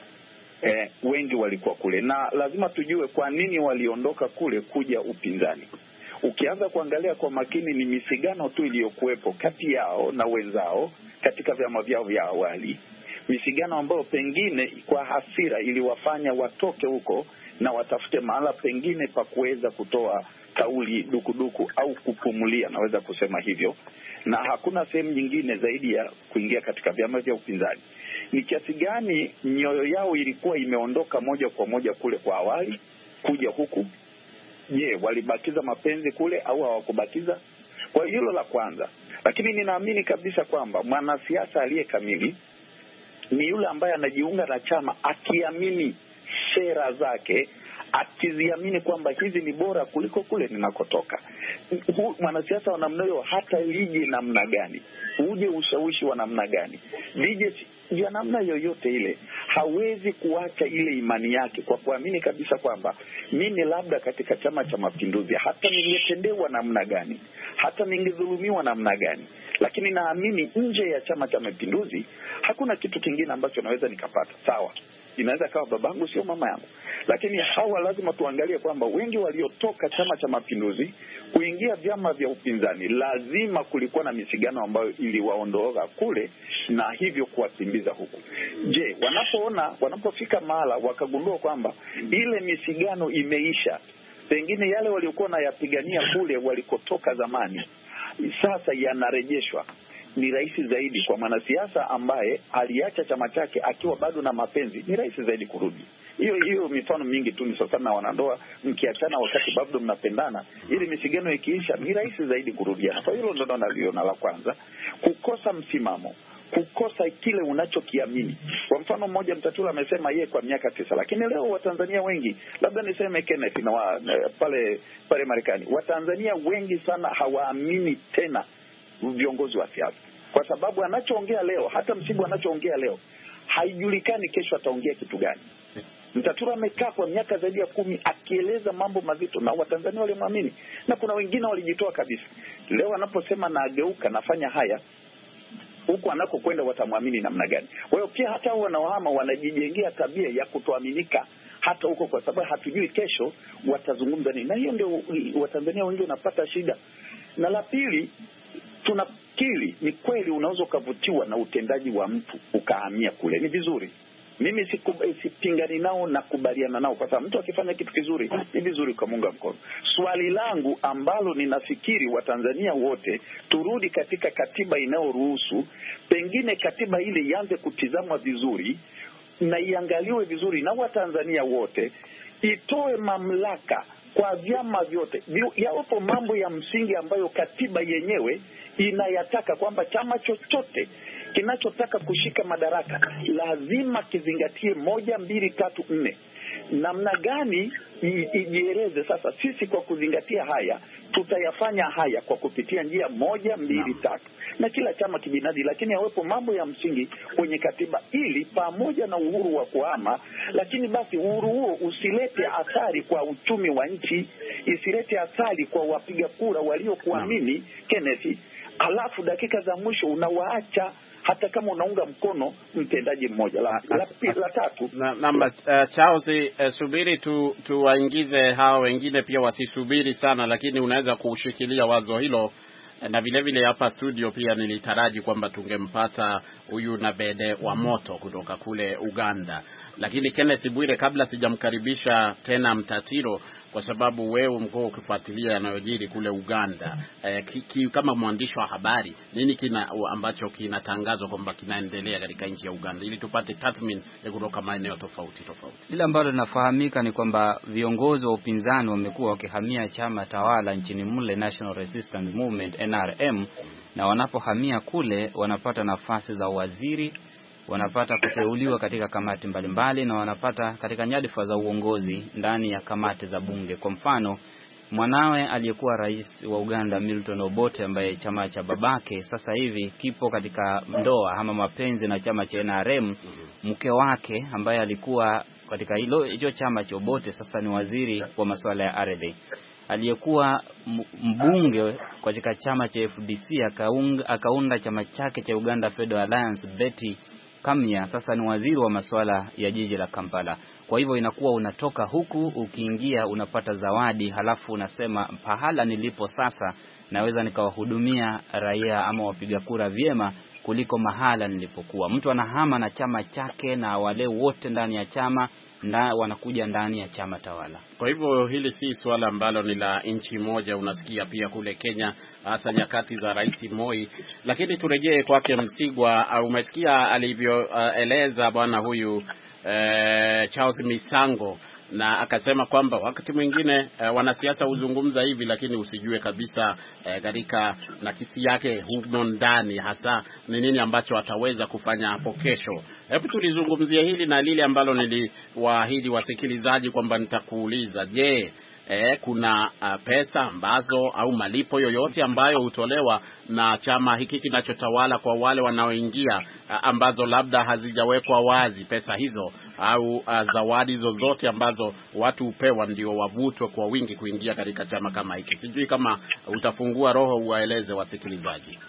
Eh, wengi walikuwa kule, na lazima tujue kwa nini waliondoka kule kuja upinzani. Ukianza kuangalia kwa makini, ni misigano tu iliyokuwepo kati yao na wenzao katika vyama vyao vya awali, misigano ambayo pengine kwa hasira iliwafanya watoke huko na watafute mahala pengine pa kuweza kutoa kauli dukuduku au kupumulia, naweza kusema hivyo, na hakuna sehemu nyingine zaidi ya kuingia katika vyama vya upinzani. Ni kiasi gani mioyo yao ilikuwa imeondoka moja kwa moja kule kwa awali kuja huku? Je, walibakiza mapenzi kule au hawakubakiza? Kwa hilo la kwanza. Lakini ninaamini kabisa kwamba mwanasiasa aliye kamili ni yule ambaye anajiunga na chama akiamini sera zake, akiziamini kwamba hizi ni bora kuliko kule ninakotoka. Mwanasiasa wa namna hiyo, hata lije namna gani, uje ushawishi wa namna gani, lije ya namna yoyote ile, hawezi kuacha ile imani yake kwa kuamini kabisa kwamba mimi labda katika Chama cha Mapinduzi, hata ningetendewa namna gani, hata ningedhulumiwa namna gani, lakini naamini nje ya Chama cha Mapinduzi hakuna kitu kingine ambacho naweza nikapata. Sawa, inaweza kawa babangu sio mama yangu, lakini hawa lazima tuangalie kwamba wengi waliotoka Chama cha Mapinduzi kuingia vyama vya upinzani, lazima kulikuwa na misigano ambayo iliwaondoa kule na hivyo kuwasimbiza huku. Je, wanapoona wanapofika mahala wakagundua kwamba ile misigano imeisha, pengine yale waliokuwa na yapigania kule walikotoka zamani sasa yanarejeshwa, ni rahisi zaidi kwa mwanasiasa ambaye aliacha chama chake akiwa bado na mapenzi, ni rahisi zaidi kurudi. Hiyo hiyo mifano mingi tu ni sasa na wanandoa, mkiachana wakati bado mnapendana, ili misigano ikiisha ni rahisi zaidi kurudiana. Kwa hilo ndo naliona la kwanza, kukosa msimamo, kukosa kile unachokiamini. Kwa mfano mmoja, Mtatula amesema yeye kwa miaka tisa, lakini leo Watanzania wengi, labda niseme Kenneth na wa, pale pale Marekani, Watanzania wengi sana hawaamini tena viongozi wa siasa, kwa sababu anachoongea leo, hata Msibu anachoongea leo, haijulikani kesho ataongea kitu gani. Mtatula amekaa kwa miaka zaidi ya kumi akieleza mambo mazito na Watanzania walimwamini, na kuna wengine walijitoa kabisa. Leo anaposema na ageuka nafanya haya, huko anakokwenda watamwamini namna gani? Kwa hiyo pia hata wanaohama wanajijengea tabia ya kutoaminika hata huko, kwa sababu hatujui kesho watazungumza nini, na hiyo ndio Watanzania wengi wanapata shida. Na la pili, tunakiri ni kweli unaweza ukavutiwa na utendaji wa mtu ukahamia kule, ni vizuri. Mimi sipingani nao na kubaliana nao, kwa sababu mtu akifanya kitu kizuri ni vizuri kumunga mkono. Swali langu ambalo ninafikiri Watanzania wote turudi katika katiba inayoruhusu, pengine katiba ile ianze kutizamwa vizuri na iangaliwe vizuri na Watanzania wote, itoe mamlaka kwa vyama vyote. Yapo mambo ya msingi ambayo katiba yenyewe inayataka kwamba chama chochote kinachotaka kushika madaraka lazima kizingatie moja, mbili, tatu, nne. Namna gani ijieleze sasa, sisi kwa kuzingatia haya tutayafanya haya kwa kupitia njia moja, mbili, no. tatu, na kila chama kibinadi, lakini yawepo mambo ya msingi kwenye katiba ili pamoja na uhuru wa kuhama, lakini basi uhuru huo usilete athari kwa uchumi wa nchi, isilete athari kwa wapiga kura waliokuamini, no. Kenneth, alafu dakika za mwisho unawaacha hata kama unaunga mkono mtendaji mmoja. La, la, la, la tatu na, na uh, Charles, uh, subiri tu tuwaingize hao wengine pia wasisubiri sana, lakini unaweza kushikilia wazo hilo. Na vile vile hapa studio pia nilitaraji kwamba tungempata huyu na Bede wa Moto kutoka kule Uganda. Lakini Kenneth Bwire, kabla sijamkaribisha tena Mtatiro, kwa sababu wewe mko ukifuatilia yanayojiri kule Uganda, eh, ki, ki, kama mwandishi wa habari, nini kina ambacho kinatangazwa kwamba kinaendelea katika nchi ya Uganda, ili tupate tathmini kutoka maeneo tofauti tofauti? Ile ambalo linafahamika ni kwamba viongozi wa upinzani wamekuwa wakihamia chama tawala nchini mule, National Resistance Movement N R M, na wanapohamia kule wanapata nafasi za waziri, wanapata kuteuliwa katika kamati mbalimbali, na wanapata katika nyadhifa za uongozi ndani ya kamati za bunge. Kwa mfano, mwanawe aliyekuwa rais wa Uganda Milton Obote, ambaye chama cha babake sasa hivi kipo katika ndoa ama mapenzi na chama cha N R M, mke wake ambaye alikuwa katika hilo hicho chama cha Obote sasa ni waziri wa masuala ya ardhi. Aliyekuwa mbunge katika chama cha F D C akaunga, akaunda chama chake cha Uganda Federal Alliance, Betty Kamya, sasa ni waziri wa masuala ya jiji la Kampala. Kwa hivyo inakuwa unatoka huku ukiingia unapata zawadi, halafu unasema pahala nilipo sasa naweza nikawahudumia raia ama wapiga kura vyema kuliko mahala nilipokuwa. Mtu anahama na chama chake na wale wote ndani ya chama na wanakuja ndani ya chama tawala. Kwa hivyo hili si swala ambalo ni la nchi moja, unasikia pia kule Kenya hasa nyakati za Rais Moi. Lakini turejee kwake Msigwa. Umesikia alivyoeleza uh, bwana huyu uh, Charles Misango, na akasema kwamba wakati mwingine uh, wanasiasa huzungumza hivi lakini usijue kabisa katika uh, nakisi yake huko ndani hasa ni nini ambacho ataweza kufanya hapo kesho. Hebu tulizungumzia hili na lile ambalo niliwaahidi wasikilizaji kwamba nitakuuliza. Je, eh, kuna uh, pesa ambazo au malipo yoyote ambayo hutolewa na chama hiki kinachotawala kwa wale wanaoingia, uh, ambazo labda hazijawekwa wazi pesa hizo, au uh, zawadi zozote ambazo watu hupewa ndio wavutwe kwa wingi kuingia katika chama kama hiki? Sijui kama utafungua roho uwaeleze wasikilizaji.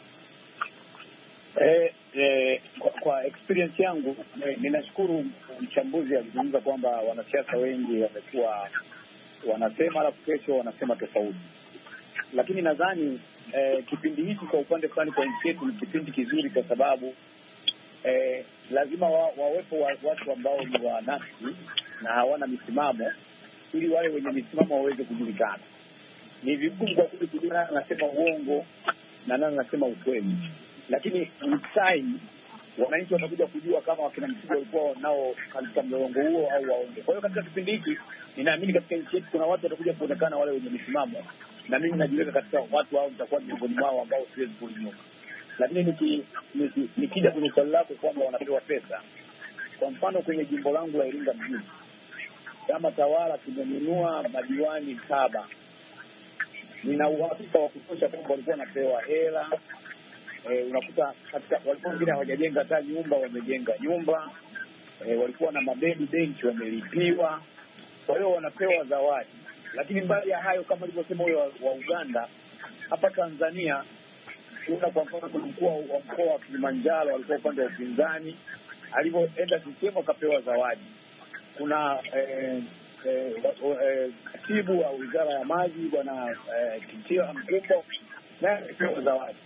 Eh, eh, kwa, kwa experience yangu eh, ninashukuru mchambuzi alizungumza kwamba wanasiasa wengi wamekuwa wanasema alafu kesho wanasema tofauti. Lakini nadhani eh, kipindi hiki kwa upande fulani kwa nchi yetu ni kipindi kizuri, kwa sababu eh, lazima wa, wawepo wa, watu ambao ni wa nafsi na hawana misimamo, ili wale wenye misimamo waweze kujulikana. Ni vigumu kwa kweli kujua anasema uongo na nani anasema ukweli, lakini msai wananchi watakuja kujua kama wakina Msigwa walikuwa nao katika mlolongo huo au waonge. Kwa hiyo katika kipindi hiki ninaamini katika nchi yetu kuna watu watakuja kuonekana wale wenye misimamo, na mimi najiweka katika watu hao, nitakuwa miongoni mwao ambao siwezi kuinuka. Lakini niki, niki, nikija kwenye swali lako kwamba wanapewa pesa, kwa mfano kwenye jimbo langu la Iringa mjini, kama tawala tumenunua madiwani saba, nina uhakika wa kutosha kwamba walikuwa wanapewa hela. Eh, unakuta katika walikuwa wengine hawajajenga hata nyumba, wamejenga nyumba. Eh, walikuwa na mabedi benchi wamelipiwa. Kwa hiyo wanapewa zawadi. Lakini mbali ya hayo, kama alivyosema huyo wa, wa Uganda, hapa Tanzania kuna kwa mfano kuna mkuu wa mkoa wa Kilimanjaro alikuwa upande wa upinzani, alipoenda kusema akapewa zawadi. Kuna eh eh, eh katibu wa Wizara ya Maji bwana eh, Kitio Mkumbo naye akapewa zawadi.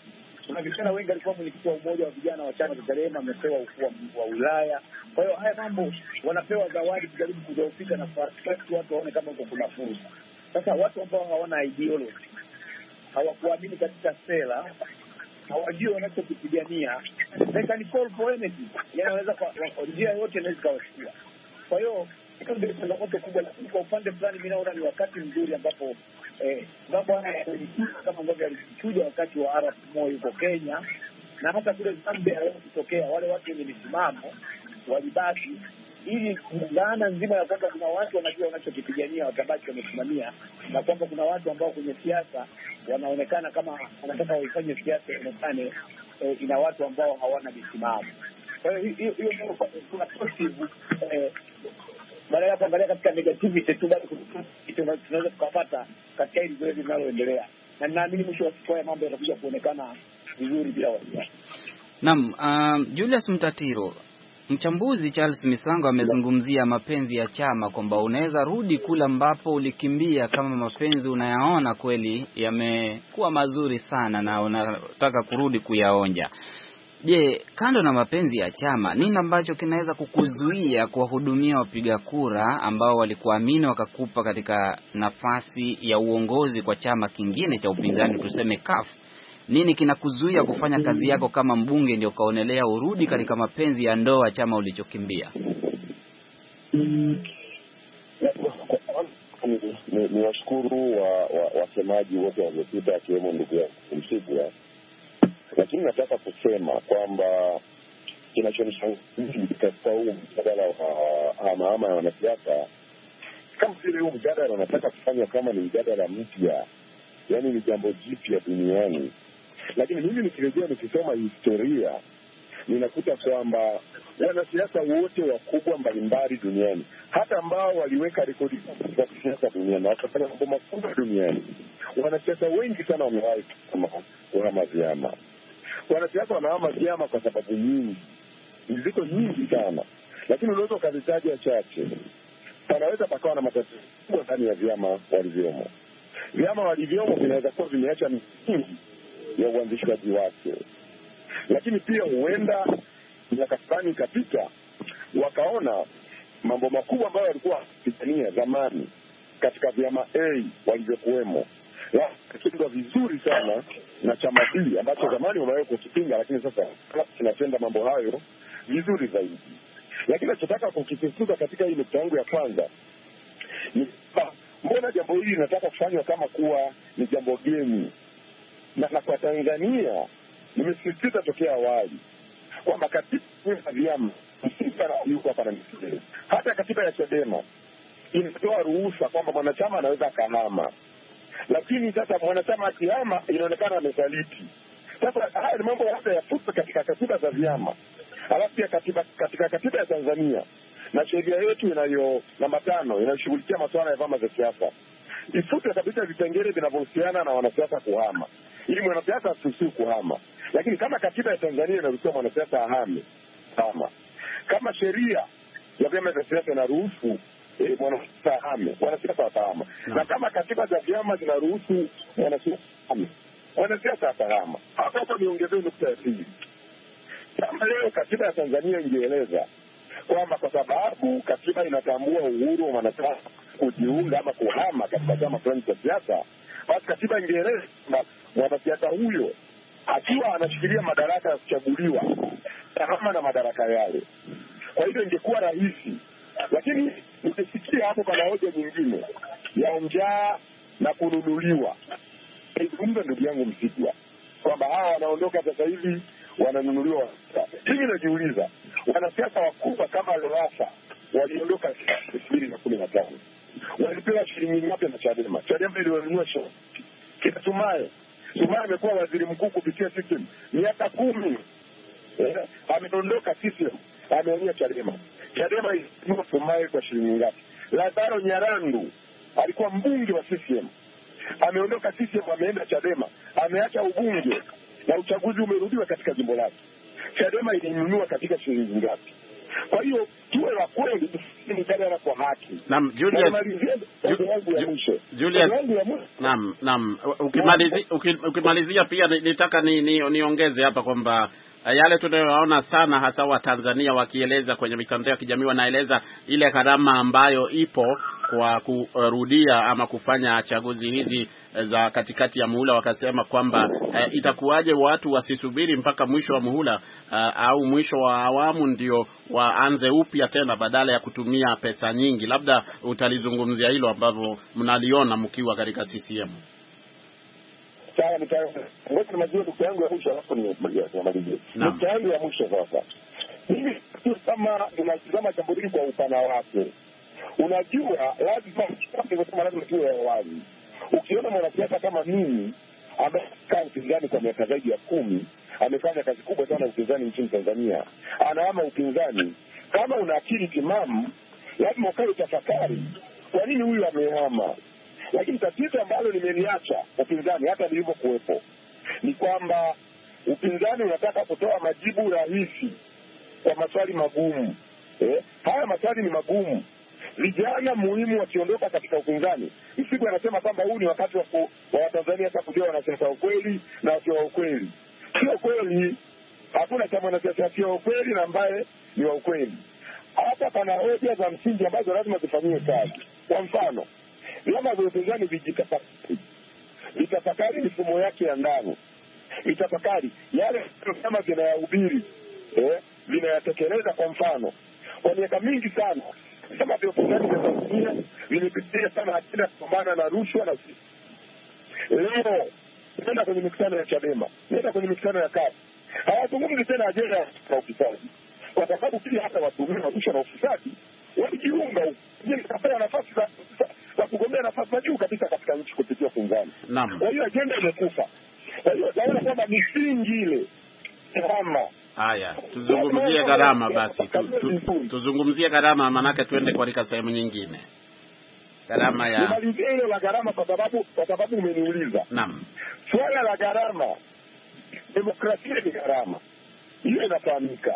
Kuna vijana wengi walikuwa mwenyekiti wa umoja wa vijana wa chama cha Chadema, amepewa ukuu wa wilaya. Kwa hiyo haya mambo wanapewa zawadi kujaribu kudhoofika na kuwataki watu waone kama uko kuna fursa. Sasa watu ambao hawana ideology, hawakuamini katika sera, hawajui wanachokipigania, they can call for anything. Yanaweza kwa njia yote inaweza kawasikia. Kwa hiyo ndio changamoto kubwa, lakini kwa upande fulani mimi naona ni wakati mzuri ambapo eh mambo haya kama ambavyo yalichuja wakati wa Arap Moi huko Kenya na hata kule Zambia kutokea, wale watu wenye misimamo walibaki, ili dhana nzima ya kwamba kuna watu wanajua wanachokipigania watabaki wamesimamia, na kwamba kuna watu ambao kwenye siasa wanaonekana kama wanataka waifanye siasa ionekane eh, ina watu ambao hawana misimamo. Kwa hiyo hiyo hiyo kuna positive eh, badala ya kuangalia katika negativity tu, bali tunaweza tukapata katika hili zoezi linaloendelea, na naamini mwisho wa siku mambo yatakuja kuonekana vizuri bila wasiwasi. Naam, uh, Julius Mtatiro, mchambuzi Charles Misango amezungumzia mapenzi ya chama kwamba unaweza rudi kule ambapo ulikimbia kama mapenzi unayaona kweli yamekuwa mazuri sana na unataka kurudi kuyaonja. Je, kando na mapenzi ya chama, nini ambacho kinaweza kukuzuia kuwahudumia wapiga kura ambao walikuamini wakakupa katika nafasi ya uongozi kwa chama kingine cha upinzani, tuseme C U F? Nini kinakuzuia kufanya kazi yako kama mbunge ndio kaonelea urudi katika mapenzi ya ndoa chama ulichokimbia? Ni washukuru wasemaji wote waliopita akiwemo ndugu yangu Msigwa, lakini nataka kusema kwamba kinachonishangaza katika huu mjadala wa hama-hama ya wanasiasa, kama vile huu mjadala wanataka kufanya kama ni mjadala mpya, yaani ni jambo jipya duniani. Lakini mimi nikirejea nikisoma historia, ninakuta kwamba wanasiasa wote wakubwa mbalimbali duniani, hata ambao waliweka rekodi za kisiasa duniani, wakafanya mambo makubwa duniani, wanasiasa wengi sana wamewahi kuhama vyama. Wanasiasa wanahama vyama kwa sababu nyingi, ziko nyingi sana, lakini unaweza ukazitaja chache. Panaweza pakawa na matatizo ndani ya vyama walivyomo. Vyama walivyomo vinaweza kuwa vimeacha misingi ya uanzishwaji wake, lakini pia huenda miaka fulani ikapita wakaona mambo makubwa ambayo walikuwa wakipigania zamani katika vyama A walivyokuwemo yakitendwa vizuri sana na chama B ambacho zamani wamewahi kukipinga, lakini sasa kinatenda mambo hayo vizuri zaidi. Lakini nachotaka kukisisitiza katika hii nukta yangu ya kwanza ni mbona jambo hili linataka kufanywa kama kuwa ni jambo geni, na, na kwa Tanzania nimesisitiza tokea awali kwamba katika vyama msika yuko hapa na msika, hata katiba ya Chadema inatoa ruhusa kwamba mwanachama anaweza kahama, lakini sasa mwanachama akihama inaonekana amesaliti. Sasa haya ni mambo hata yafuta katika katiba za vyama. Alafu pia katika, katika katiba ya Tanzania na sheria yetu inayo namba tano inayoshughulikia masuala ya vyama vya siasa, ifute kabisa vipengele vinavyohusiana na wanasiasa kuhama, ili mwanasiasa asiruhusiwe kuhama. Lakini kama katiba ya Tanzania inaruhusu mwanasiasa ahame, kama kama sheria ya vyama vya siasa inaruhusu eh, mwanasiasa ahame, mwanasiasa atahama. No. Na kama katiba za vyama zinaruhusu mwanasiasa ahame, mwanasiasa atahama. Hapo hapo niongezee nukta ya pili. Kama leo katiba ya Tanzania ingeeleza kwamba kwa sababu katiba inatambua uhuru wa mwanasiasa kujiunga ama kuhama katika chama fulani cha siasa, basi katiba ingeeleza kwamba mwanasiasa huyo akiwa anashikilia madaraka ya kuchaguliwa tahama na madaraka yale. Kwa hivyo ingekuwa rahisi. Lakini nikisikia hapo pana hoja nyingine ya njaa na kununuliwa. Nizungumza ndugu yangu Msigwa kwamba hawa wanaondoka sasa hivi wananunuliwa. Mimi najiuliza, wanasiasa wakubwa kama Lowassa waliondoka elfu mbili na kumi na tano. Walipewa shilingi ngapi na Chadema? Chadema iliwanunua shilingi. Kina Sumaye. Sumaye amekuwa waziri mkuu kupitia system miaka kumi. Eh, ameondoka system, amehamia Chadema. Chadema ilinunua Sumaye kwa shilingi ngapi? Lazaro Nyarandu alikuwa mbunge wa C C M. Ameondoka C C M, ameenda Chadema, ameacha ubunge na uchaguzi umerudiwa katika jimbo lake. Chadema ilinunua katika shilingi ngapi? Kwa hiyo tuwe wa kweli, tufanye mjadala kwa haki. Naam, Julius. Julius. Naam, naam. Ukimalizia ukimalizia pia nitaka ni niongeze hapa kwamba yale tunayoona sana hasa wa Tanzania wakieleza kwenye mitandao ya kijamii, wanaeleza ile gharama ambayo ipo kwa kurudia ama kufanya chaguzi hizi za katikati ya muhula, wakasema kwamba uh, itakuwaje watu wasisubiri mpaka mwisho wa muhula uh, au mwisho wa awamu ndio waanze upya tena badala ya kutumia pesa nyingi. Labda utalizungumzia hilo ambavyo mnaliona mkiwa katika C C M. Sawa, ngoja nimalizie nukta yangu ya mwisho alafu nimalizie. Nukta yangu ya mwisho sasa. Mimi kama ninatazama jambo hili kwa upana wake. Unajua lazima kusema lazima tuwe wazi. Ukiona mwanasiasa kama mimi ambaye kaa upinzani kwa miaka zaidi ya kumi, amefanya kazi kubwa sana upinzani nchini Tanzania, anaama upinzani, kama una akili timamu lazima ukae tafakari kwa nini huyu amehama. Lakini tatizo ambalo limeniacha upinzani hata nilipokuwepo ni kwamba upinzani unataka kutoa majibu rahisi kwa maswali magumu. Eh, haya maswali ni magumu. Vijana muhimu wakiondoka katika upinzani, Msigu anasema kwamba huu ni wakati wa Watanzania sasa kujua wanasiasa wa ukweli na wasio wa ukweli. Sio kweli. Hakuna chama wanasiasa sio wa ukweli na ambaye ni wa ukweli. Hapa pana hoja za msingi ambazo lazima zifanyiwe kazi. Kwa mfano, vyama vya upinzani vijitafakari. Vitafakari mifumo yake ya ndani. Vitafakari yale kama vinayahubiri, eh, vinayatekeleza. Kwa mfano, kwa miaka mingi sana kama vile upinzani vya Tanzania vilipitia sana ajenda kupambana na rushwa na ufisadi. Leo nenda kwenye mikutano ya Chadema, nenda kwenye mikutano ya kazi, hawazungumzi tena ajenda ya ufisadi, kwa sababu pia hata watumia wa rushwa na ufisadi walijiunga ili kupata nafasi za za kugombea nafasi za juu kabisa katika nchi kupitia upinzani. Kwa hiyo ajenda imekufa. Kwa hiyo naona kwamba misingi ile kama haya, tuzungumzie gharama basi. Tu, tu, tuzungumzie gharama manake tuende katika sehemu nyingine. Gharama ya nimalizie ile la gharama kwa sababu kwa sababu umeniuliza. Naam. Swala la gharama, demokrasia ni gharama. Hiyo inafahamika.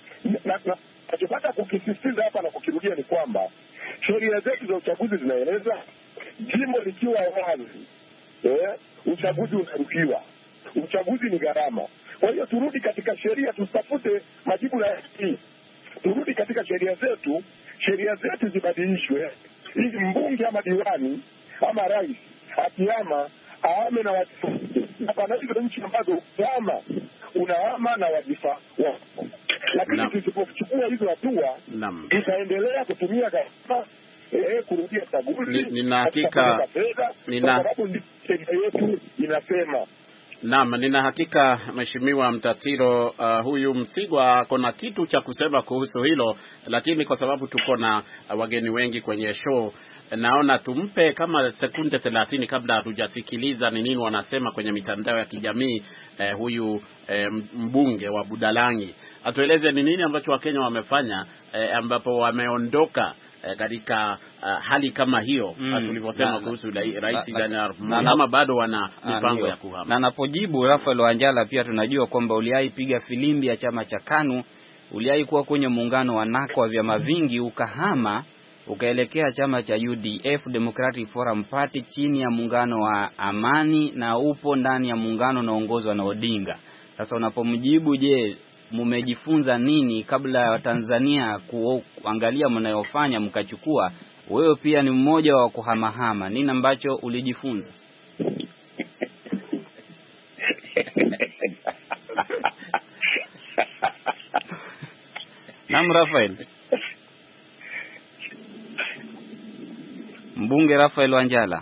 Na nachotaka kukisisitiza hapa na kukirudia ni kwamba sheria zetu za uchaguzi zinaeleza jimbo likiwa wazi, eh, uchaguzi unarudiwa. Uchaguzi ni gharama. Kwa hiyo turudi katika sheria, tusitafute majibu ya hii. Turudi katika sheria zetu, sheria zetu zibadilishwe ili mbunge ama diwani ama rais akiama aame na wadhifa. Hapana, hizo nchi ambazo kama unaama na wadhifa wako. Lakini tusipochukua hizo hatua, tutaendelea kutumia gharama eh kurudia chaguzi. Nina hakika nina sababu sheria yetu inasema. Naam, nina hakika Mheshimiwa Mtatiro, uh, huyu Msigwa kuna kitu cha kusema kuhusu hilo, lakini kwa sababu tuko na uh, wageni wengi kwenye show, naona tumpe kama sekunde thelathini kabla hatujasikiliza ni nini wanasema kwenye mitandao ya kijamii. Uh, huyu uh, mbunge wa Budalangi atueleze ni nini ambacho Wakenya wamefanya uh, ambapo wameondoka katika uh, hali kama hiyo mm, tulivyosema kuhusu Rais Daniel Mahama bado wana mipango ya kuhama. Na napojibu Rafael Wanjala, pia tunajua kwamba uliai piga filimbi ya chama cha KANU, uliai kuwa kwenye muungano wa NACO wa vyama vingi, ukahama ukaelekea chama cha U D F, Democratic Forum Party, chini ya muungano wa Amani, na upo ndani ya muungano unaoongozwa na Odinga. Sasa unapomjibu, je, mumejifunza nini kabla ya Tanzania kuangalia mnayofanya mkachukua? Wewe pia ni mmoja wa kuhamahama, nini ambacho ulijifunza? Naam, Rafael. Mbunge Rafael Wanjala.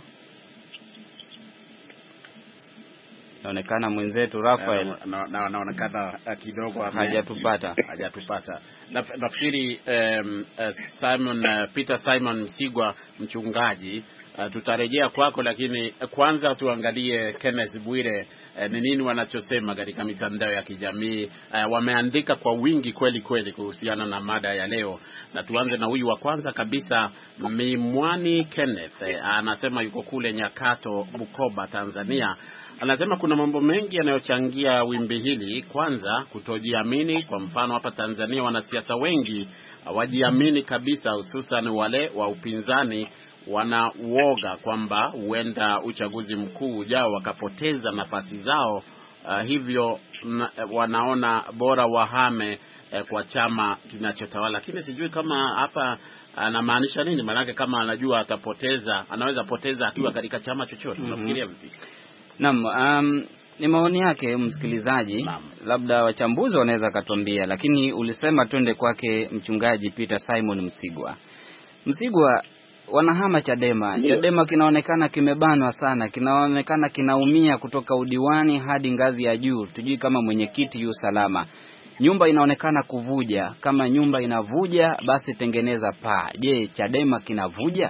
Naonekana mwenzetu Rafael naonekana na, na kidogo hajatupata hajatupata. Nafikiri um, uh, Simon uh, Peter Simon Msigwa, mchungaji Uh, tutarejea kwako, lakini kwanza tuangalie Kenneth Bwire ni uh, nini wanachosema katika mitandao ya kijamii. Uh, wameandika kwa wingi kweli kweli kuhusiana na mada ya leo, na tuanze na huyu wa kwanza kabisa, Mimwani Kenneth. Uh, anasema yuko kule Nyakato, Bukoba, Tanzania. Anasema kuna mambo mengi yanayochangia wimbi hili. Kwanza, kutojiamini. Kwa mfano hapa Tanzania wanasiasa wengi hawajiamini kabisa, hususan wale wa upinzani wanauoga kwamba huenda uchaguzi mkuu ujao wakapoteza nafasi zao. Uh, hivyo na, wanaona bora wahame uh, kwa chama kinachotawala. Lakini sijui kama hapa anamaanisha nini, maana kama anajua atapoteza, anaweza poteza akiwa katika chama chochote. Mm-hmm. Unafikiria vipi? Naam, um, ni maoni yake msikilizaji. Naam. Labda wachambuzi wanaweza katuambia, lakini ulisema twende kwake mchungaji Peter Simon Msigwa. Msigwa, wanahama Chadema. Yeah. Chadema kinaonekana kimebanwa sana, kinaonekana kinaumia kutoka udiwani hadi ngazi ya juu. Tujui kama mwenyekiti yu salama. Nyumba inaonekana kuvuja. Kama nyumba inavuja, basi tengeneza paa. Je, Chadema kinavuja?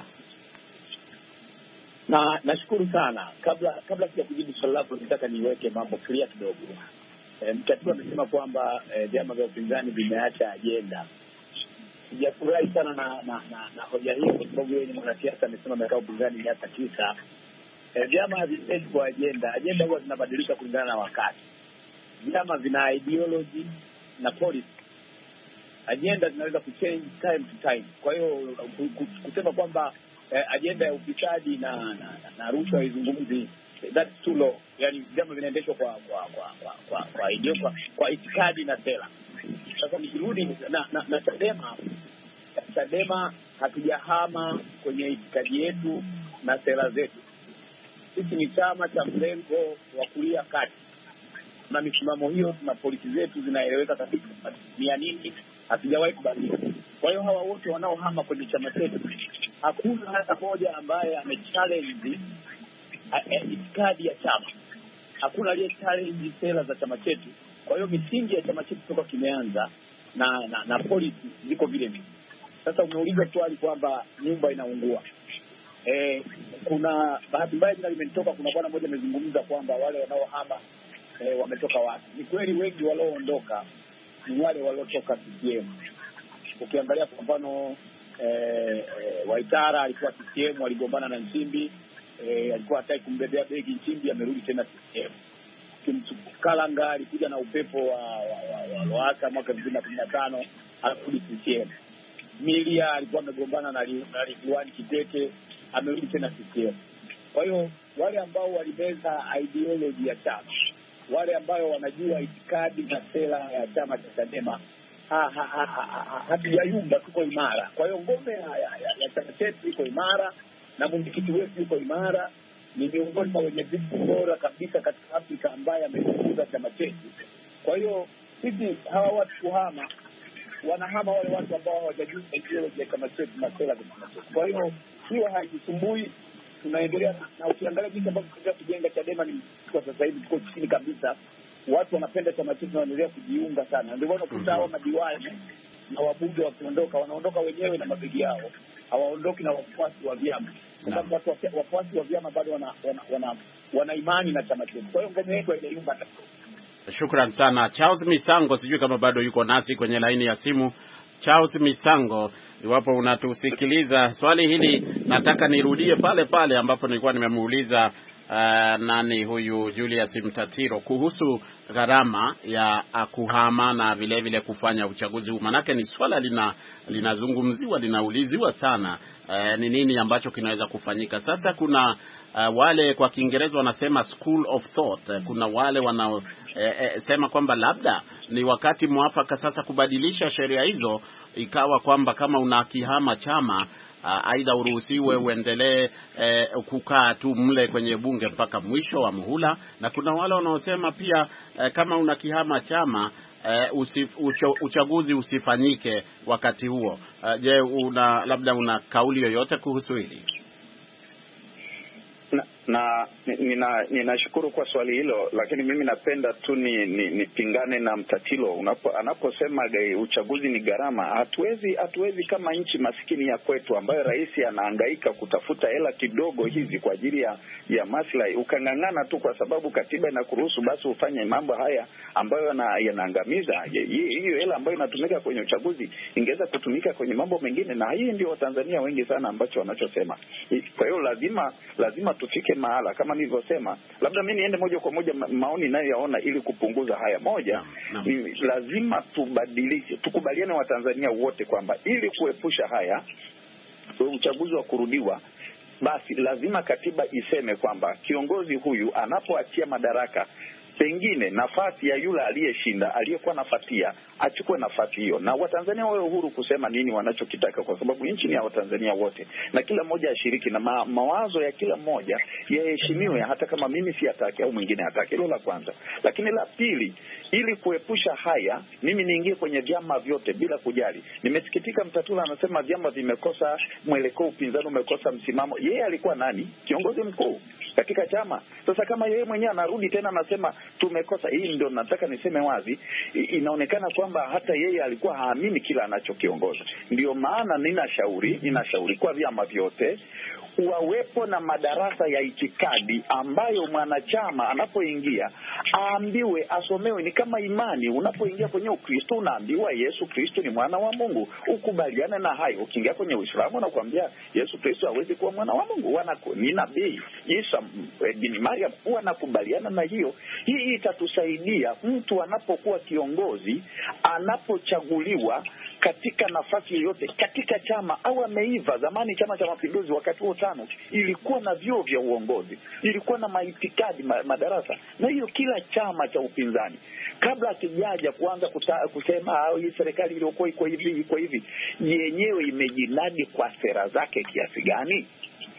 Na nashukuru sana. Kabla kabla sija kujibu swali lako, nataka niweke mambo clear kidogo. E, mkatibu amesema kwamba vyama e, vya upinzani vimeacha ajenda. Sijafurahi sana na na, na, na hoja hiyo, kwa sababu yeye ni mwanasiasa, amesema amekaa upinzani miaka tisa. E, vyama havipendi kwa ajenda. Ajenda huwa zinabadilika kulingana na wakati. Vyama vina ideology na policy. Ajenda zinaweza kuchange time to time. Kwa hiyo kusema kwamba eh, ajenda ya ufisadi na na, na rushwa izungumzi, that's too low. Yani vyama vinaendeshwa kwa kwa kwa kwa kwa, kwa ideology, kwa itikadi na sera. Sasa nikirudi na, na, na Chadema, Chadema hatujahama kwenye itikadi yetu na sera zetu. Sisi ni chama cha mlengo wa kulia kati, na misimamo hiyo na polisi zetu zinaeleweka kabisa ni ya nini, hatujawahi kubadilika. Kwa hiyo hawa wote wanaohama kwenye chama chetu, hakuna hata moja ambaye amechallenge itikadi ya chama, hakuna aliye challenge sera za chama chetu. Kwa hiyo misingi ya chama chetu toka kimeanza na na, na polisi ziko vile vile. Sasa umeuliza swali kwamba nyumba inaungua. Eh, kuna bahati mbaya jina limetoka, kuna bwana mmoja amezungumza kwamba wale wanaohama eh, wametoka wapi. Ni kweli wengi walioondoka ni wale waliotoka C C M. Ukiangalia kwa mfano eh, eh, Waitara alikuwa C C M, aligombana na Nchimbi, eh, alikuwa hataki kumbebea begi Nchimbi, amerudi tena C C M. Kalanga alikuja na upepo wa wa Lowassa mwaka elfu mbili na kumi na tano, alirudi C C M. Milia alikuwa amegombana na Ridwan Kitete, amerudi tena C C M. Kwa hiyo wale ambao walibeza ideology ya chama, wale ambao wanajua itikadi na sera ya chama cha Chadema, ha ha ha, ha hatujayumba, tuko imara. Kwa hiyo ngome ya, ya, ya chama chetu iko imara na mwenyekiti wetu yuko imara. Ni miongoni mwa wenye vitu bora kabisa katika Afrika ambaye ameongoza chama chetu. Kwa hiyo sisi hawa watu kuhama, wanahama wale watu ambao hawajajua ideology ya chama chetu na sera za chama chetu. Kwa hiyo hiyo haitusumbui, tunaendelea. Na ukiangalia jinsi ambavyo tunataka kujenga Chadema, ni kwa sasa hivi tuko chini kabisa. Watu wanapenda chama chetu na wanaendelea kujiunga sana. Ndio maana kutao madiwani na wabunge wakiondoka, wanaondoka wenyewe na mabegi yao, hawaondoki na wafuasi wa vyama. Kwa sababu watu wafuasi wa vyama bado wana wana, wana, wana imani na chama chetu. Kwa hiyo ngome yetu haijayumba. Shukran sana. Charles Misango, sijui kama bado yuko nasi kwenye laini ya simu. Charles Misango, iwapo unatusikiliza, swali hili nataka nirudie pale pale ambapo nilikuwa nimemuuliza uh, nani huyu Julius Mtatiro kuhusu gharama ya uh, kuhama na vile vile kufanya uchaguzi huu. Manake ni swala lina linazungumziwa, linauliziwa sana, uh, ni nini ambacho kinaweza kufanyika. Sasa kuna uh, wale kwa Kiingereza wanasema school of thought. Uh, kuna wale wanao eh, eh, sema kwamba labda ni wakati mwafaka sasa kubadilisha sheria hizo, ikawa kwamba kama unakihama chama Uh, aidha uruhusiwe uendelee eh, kukaa tu mle kwenye bunge mpaka mwisho wa muhula. Na kuna wale wanaosema pia eh, kama unakihama chama eh, usif, ucho, uchaguzi usifanyike wakati huo. Uh, je, una labda una kauli yoyote kuhusu hili? Na, na nina ninashukuru kwa swali hilo, lakini mimi napenda tu ni nipingane ni na Mtatiro unapo anaposema uchaguzi ni gharama. Hatuwezi hatuwezi kama nchi maskini ya kwetu ambayo rais anahangaika kutafuta hela kidogo hizi kwa ajili ya ya maslahi, ukangangana tu kwa sababu katiba inakuruhusu basi ufanye mambo haya ambayo yanaangamiza. Hiyo hela ambayo inatumika kwenye uchaguzi ingeweza kutumika kwenye mambo mengine, na hii ndio Watanzania wengi sana ambacho wanachosema. Kwa hiyo lazima lazima tufike mahala kama nilivyosema. Labda mimi niende moja kwa moja maoni ninayoyaona ili kupunguza haya. Moja, no. ni lazima tubadilishe, tukubaliane Watanzania wote kwamba ili kuepusha haya uchaguzi wa kurudiwa, basi lazima katiba iseme kwamba kiongozi huyu anapoachia madaraka, pengine nafasi ya yule aliyeshinda, aliyekuwa nafatia, achukue nafasi hiyo, na Watanzania wawe uhuru kusema nini wanachokitaka, kwa sababu nchi ni ya Watanzania wote na kila mmoja ashiriki na ma, mawazo ya kila mmoja yaheshimiwe, hata kama mimi siyataki au mwingine hataki. Hilo la kwanza. Lakini la pili, ili kuepusha haya, mimi niingie kwenye vyama vyote bila kujali. Nimesikitika Mtatula anasema vyama vimekosa mwelekeo, upinzani umekosa msimamo. Yeye alikuwa nani? Kiongozi mkuu katika chama. Sasa kama yeye mwenyewe anarudi tena anasema tumekosa, hii ndio nataka niseme wazi, inaonekana kwamba hata yeye alikuwa haamini kila anachokiongoza. Ndio maana ninashauri ninashauri kwa vyama vyote wawepo na madarasa ya itikadi ambayo mwanachama anapoingia aambiwe, asomewe. Ni kama imani, unapoingia kwenye Ukristo unaambiwa Yesu Kristo ni mwana wa Mungu, ukubaliane na hayo. Ukiingia kwenye Uislamu na kuambia Yesu Kristo hawezi kuwa mwana wa Mungu, wanako ni nabii Isa bin Maryam, wanakubaliana na hiyo. Hii itatusaidia mtu anapokuwa kiongozi, anapochaguliwa katika nafasi yoyote katika chama au ameiva. Zamani Chama cha Mapinduzi wakati huo tano ilikuwa na vyuo vya uongozi, ilikuwa na maitikadi madarasa, na hiyo kila chama cha upinzani kabla akijaja kuanza kuta, kusema au hii serikali iliyokuwa iko hivi iko hivi, yenyewe imejinadi kwa sera zake kiasi gani,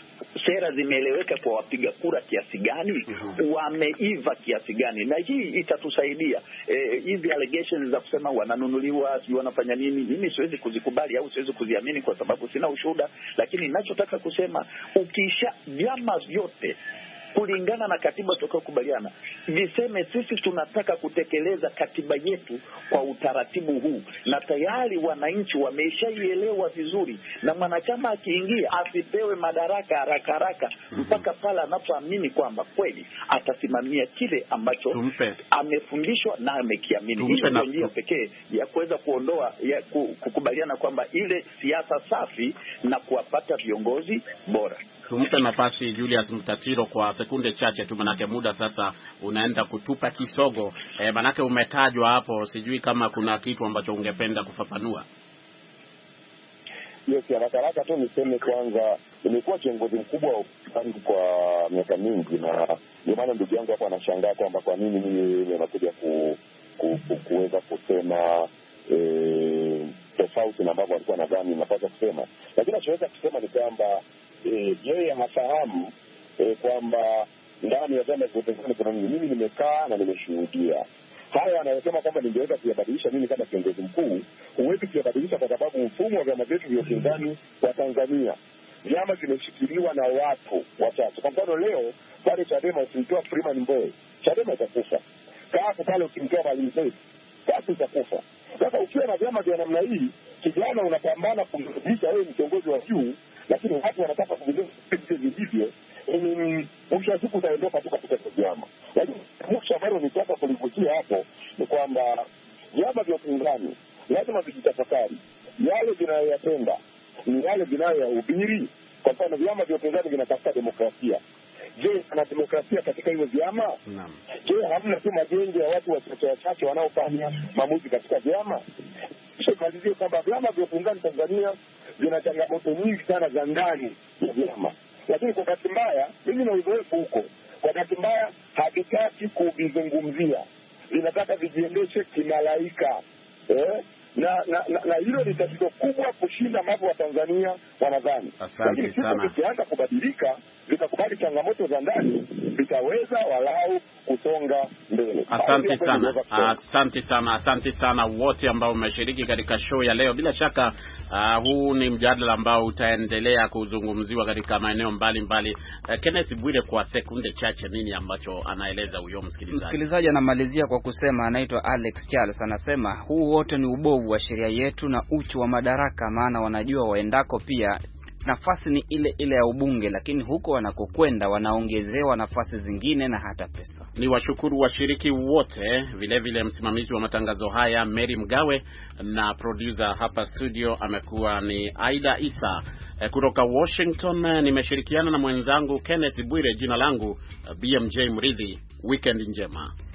sera zimeeleweka kwa wapiga kura kiasi gani, uh-huh. wameiva kiasi gani. Na hii itatusaidia eh, hizi allegations za kusema wananunuliwa, si wanafanya nini, mimi siwezi kuzikubali au siwezi kuziamini kwa sababu sina ushuhuda. Lakini ninachotaka kusema, ukisha vyama vyote kulingana na katiba tukakubaliana viseme sisi tunataka kutekeleza katiba yetu kwa utaratibu huu, na tayari wananchi wameshaielewa vizuri, na mwanachama akiingia asipewe madaraka haraka haraka mpaka pale anapoamini kwamba kweli atasimamia kile ambacho Tumpe. amefundishwa na amekiamini. Hiyo ndio njia pekee ya kuweza kuondoa ya kukubaliana kwamba ile siasa safi na kuwapata viongozi bora. Tumpe nafasi Julius Mtatiro kwa sekunde chache tu, manake muda sasa unaenda kutupa kisogo. E, manake umetajwa hapo, sijui kama kuna kitu ambacho ungependa kufafanua. Yes, haraka haraka tu niseme kwanza, nimekuwa kiongozi mkubwa wa upinzani kwa miaka mingi, na ndio maana ndugu yangu hapa anashangaa kwamba kwa nini mimi nimekuja ku, ku, ku, kuweza kusema eh tofauti na ambavyo alikuwa nadhani napaswa kusema. Lakini nachoweza kusema ni kwamba yeye eh, hafahamu eh, kwamba ndani ya vyama vya upinzani kuna nini. Mimi nimekaa na nimeshuhudia haya anayosema kwamba ningeweza kuyabadilisha mimi kama kiongozi mkuu. Huwezi kuyabadilisha kwa sababu mfumo wa vyama vyetu vya upinzani wa Tanzania, vyama vimeshikiliwa na watu wachache. Kwa mfano leo pale Chadema ukimtoa Freeman Mbowe, Chadema itakufa. Kafu pale ukimtoa Maalim Seif, Kafu itakufa. Sasa ukiwa na vyama vya namna hii, kijana unapambana kumrudisha wewe ni kiongozi wa juu, lakini watu wanataka kuvilenga vilivyo, mwisho wa siku utaondoka tu katika vyama. Lakini mwisho ambao nitaka kulivutia hapo ni kwamba vyama vya upinzani lazima vijitafakari yale vinayoyatenda ni yale vinayoyahubiri. Kwa mfano vyama vya upinzani vinatafuta demokrasia. Je, kuna demokrasia katika hiyo vyama? Naam. Je, hamna tu magenge ya watu wachache wachache wanaofanya maamuzi katika vyama? Kisha malizie kwamba vyama vya upinzani Tanzania vina changamoto nyingi sana za ndani ya vyama. Lakini kwa bahati mbaya, mimi na uzoefu huko, kwa bahati mbaya havitaki kuvizungumzia. Vinataka vijiendeshe kimalaika. Eh? Na na, na, na hilo ni tatizo kubwa kushinda mambo wa Tanzania wanadhani. Asante sana. Vikianza kubadilika, vikakubali changamoto za ndani, vitaweza walau kusonga mbele. Asante sana, asante sana, asante sana wote ambao umeshiriki katika show ya leo. Bila shaka uh, huu ni mjadala ambao utaendelea kuzungumziwa katika maeneo mbalimbali. Uh, Kenneth Bwire, kwa sekunde chache, nini ambacho anaeleza huyo msikilizaji? Msikilizaji anamalizia kwa kusema, anaitwa Alex Charles, anasema huu wote ni ubovu wa sheria yetu na uchu wa madaraka, maana wanajua waendako pia nafasi ni ile ile ya ubunge, lakini huko wanakokwenda wanaongezewa nafasi zingine na hata pesa. Ni washukuru washiriki wote, vile vile msimamizi wa matangazo haya Mary Mgawe, na producer hapa studio amekuwa ni Aida Isa. Kutoka Washington nimeshirikiana na mwenzangu Kenneth Bwire. Jina langu B M J Mridhi. Weekend njema.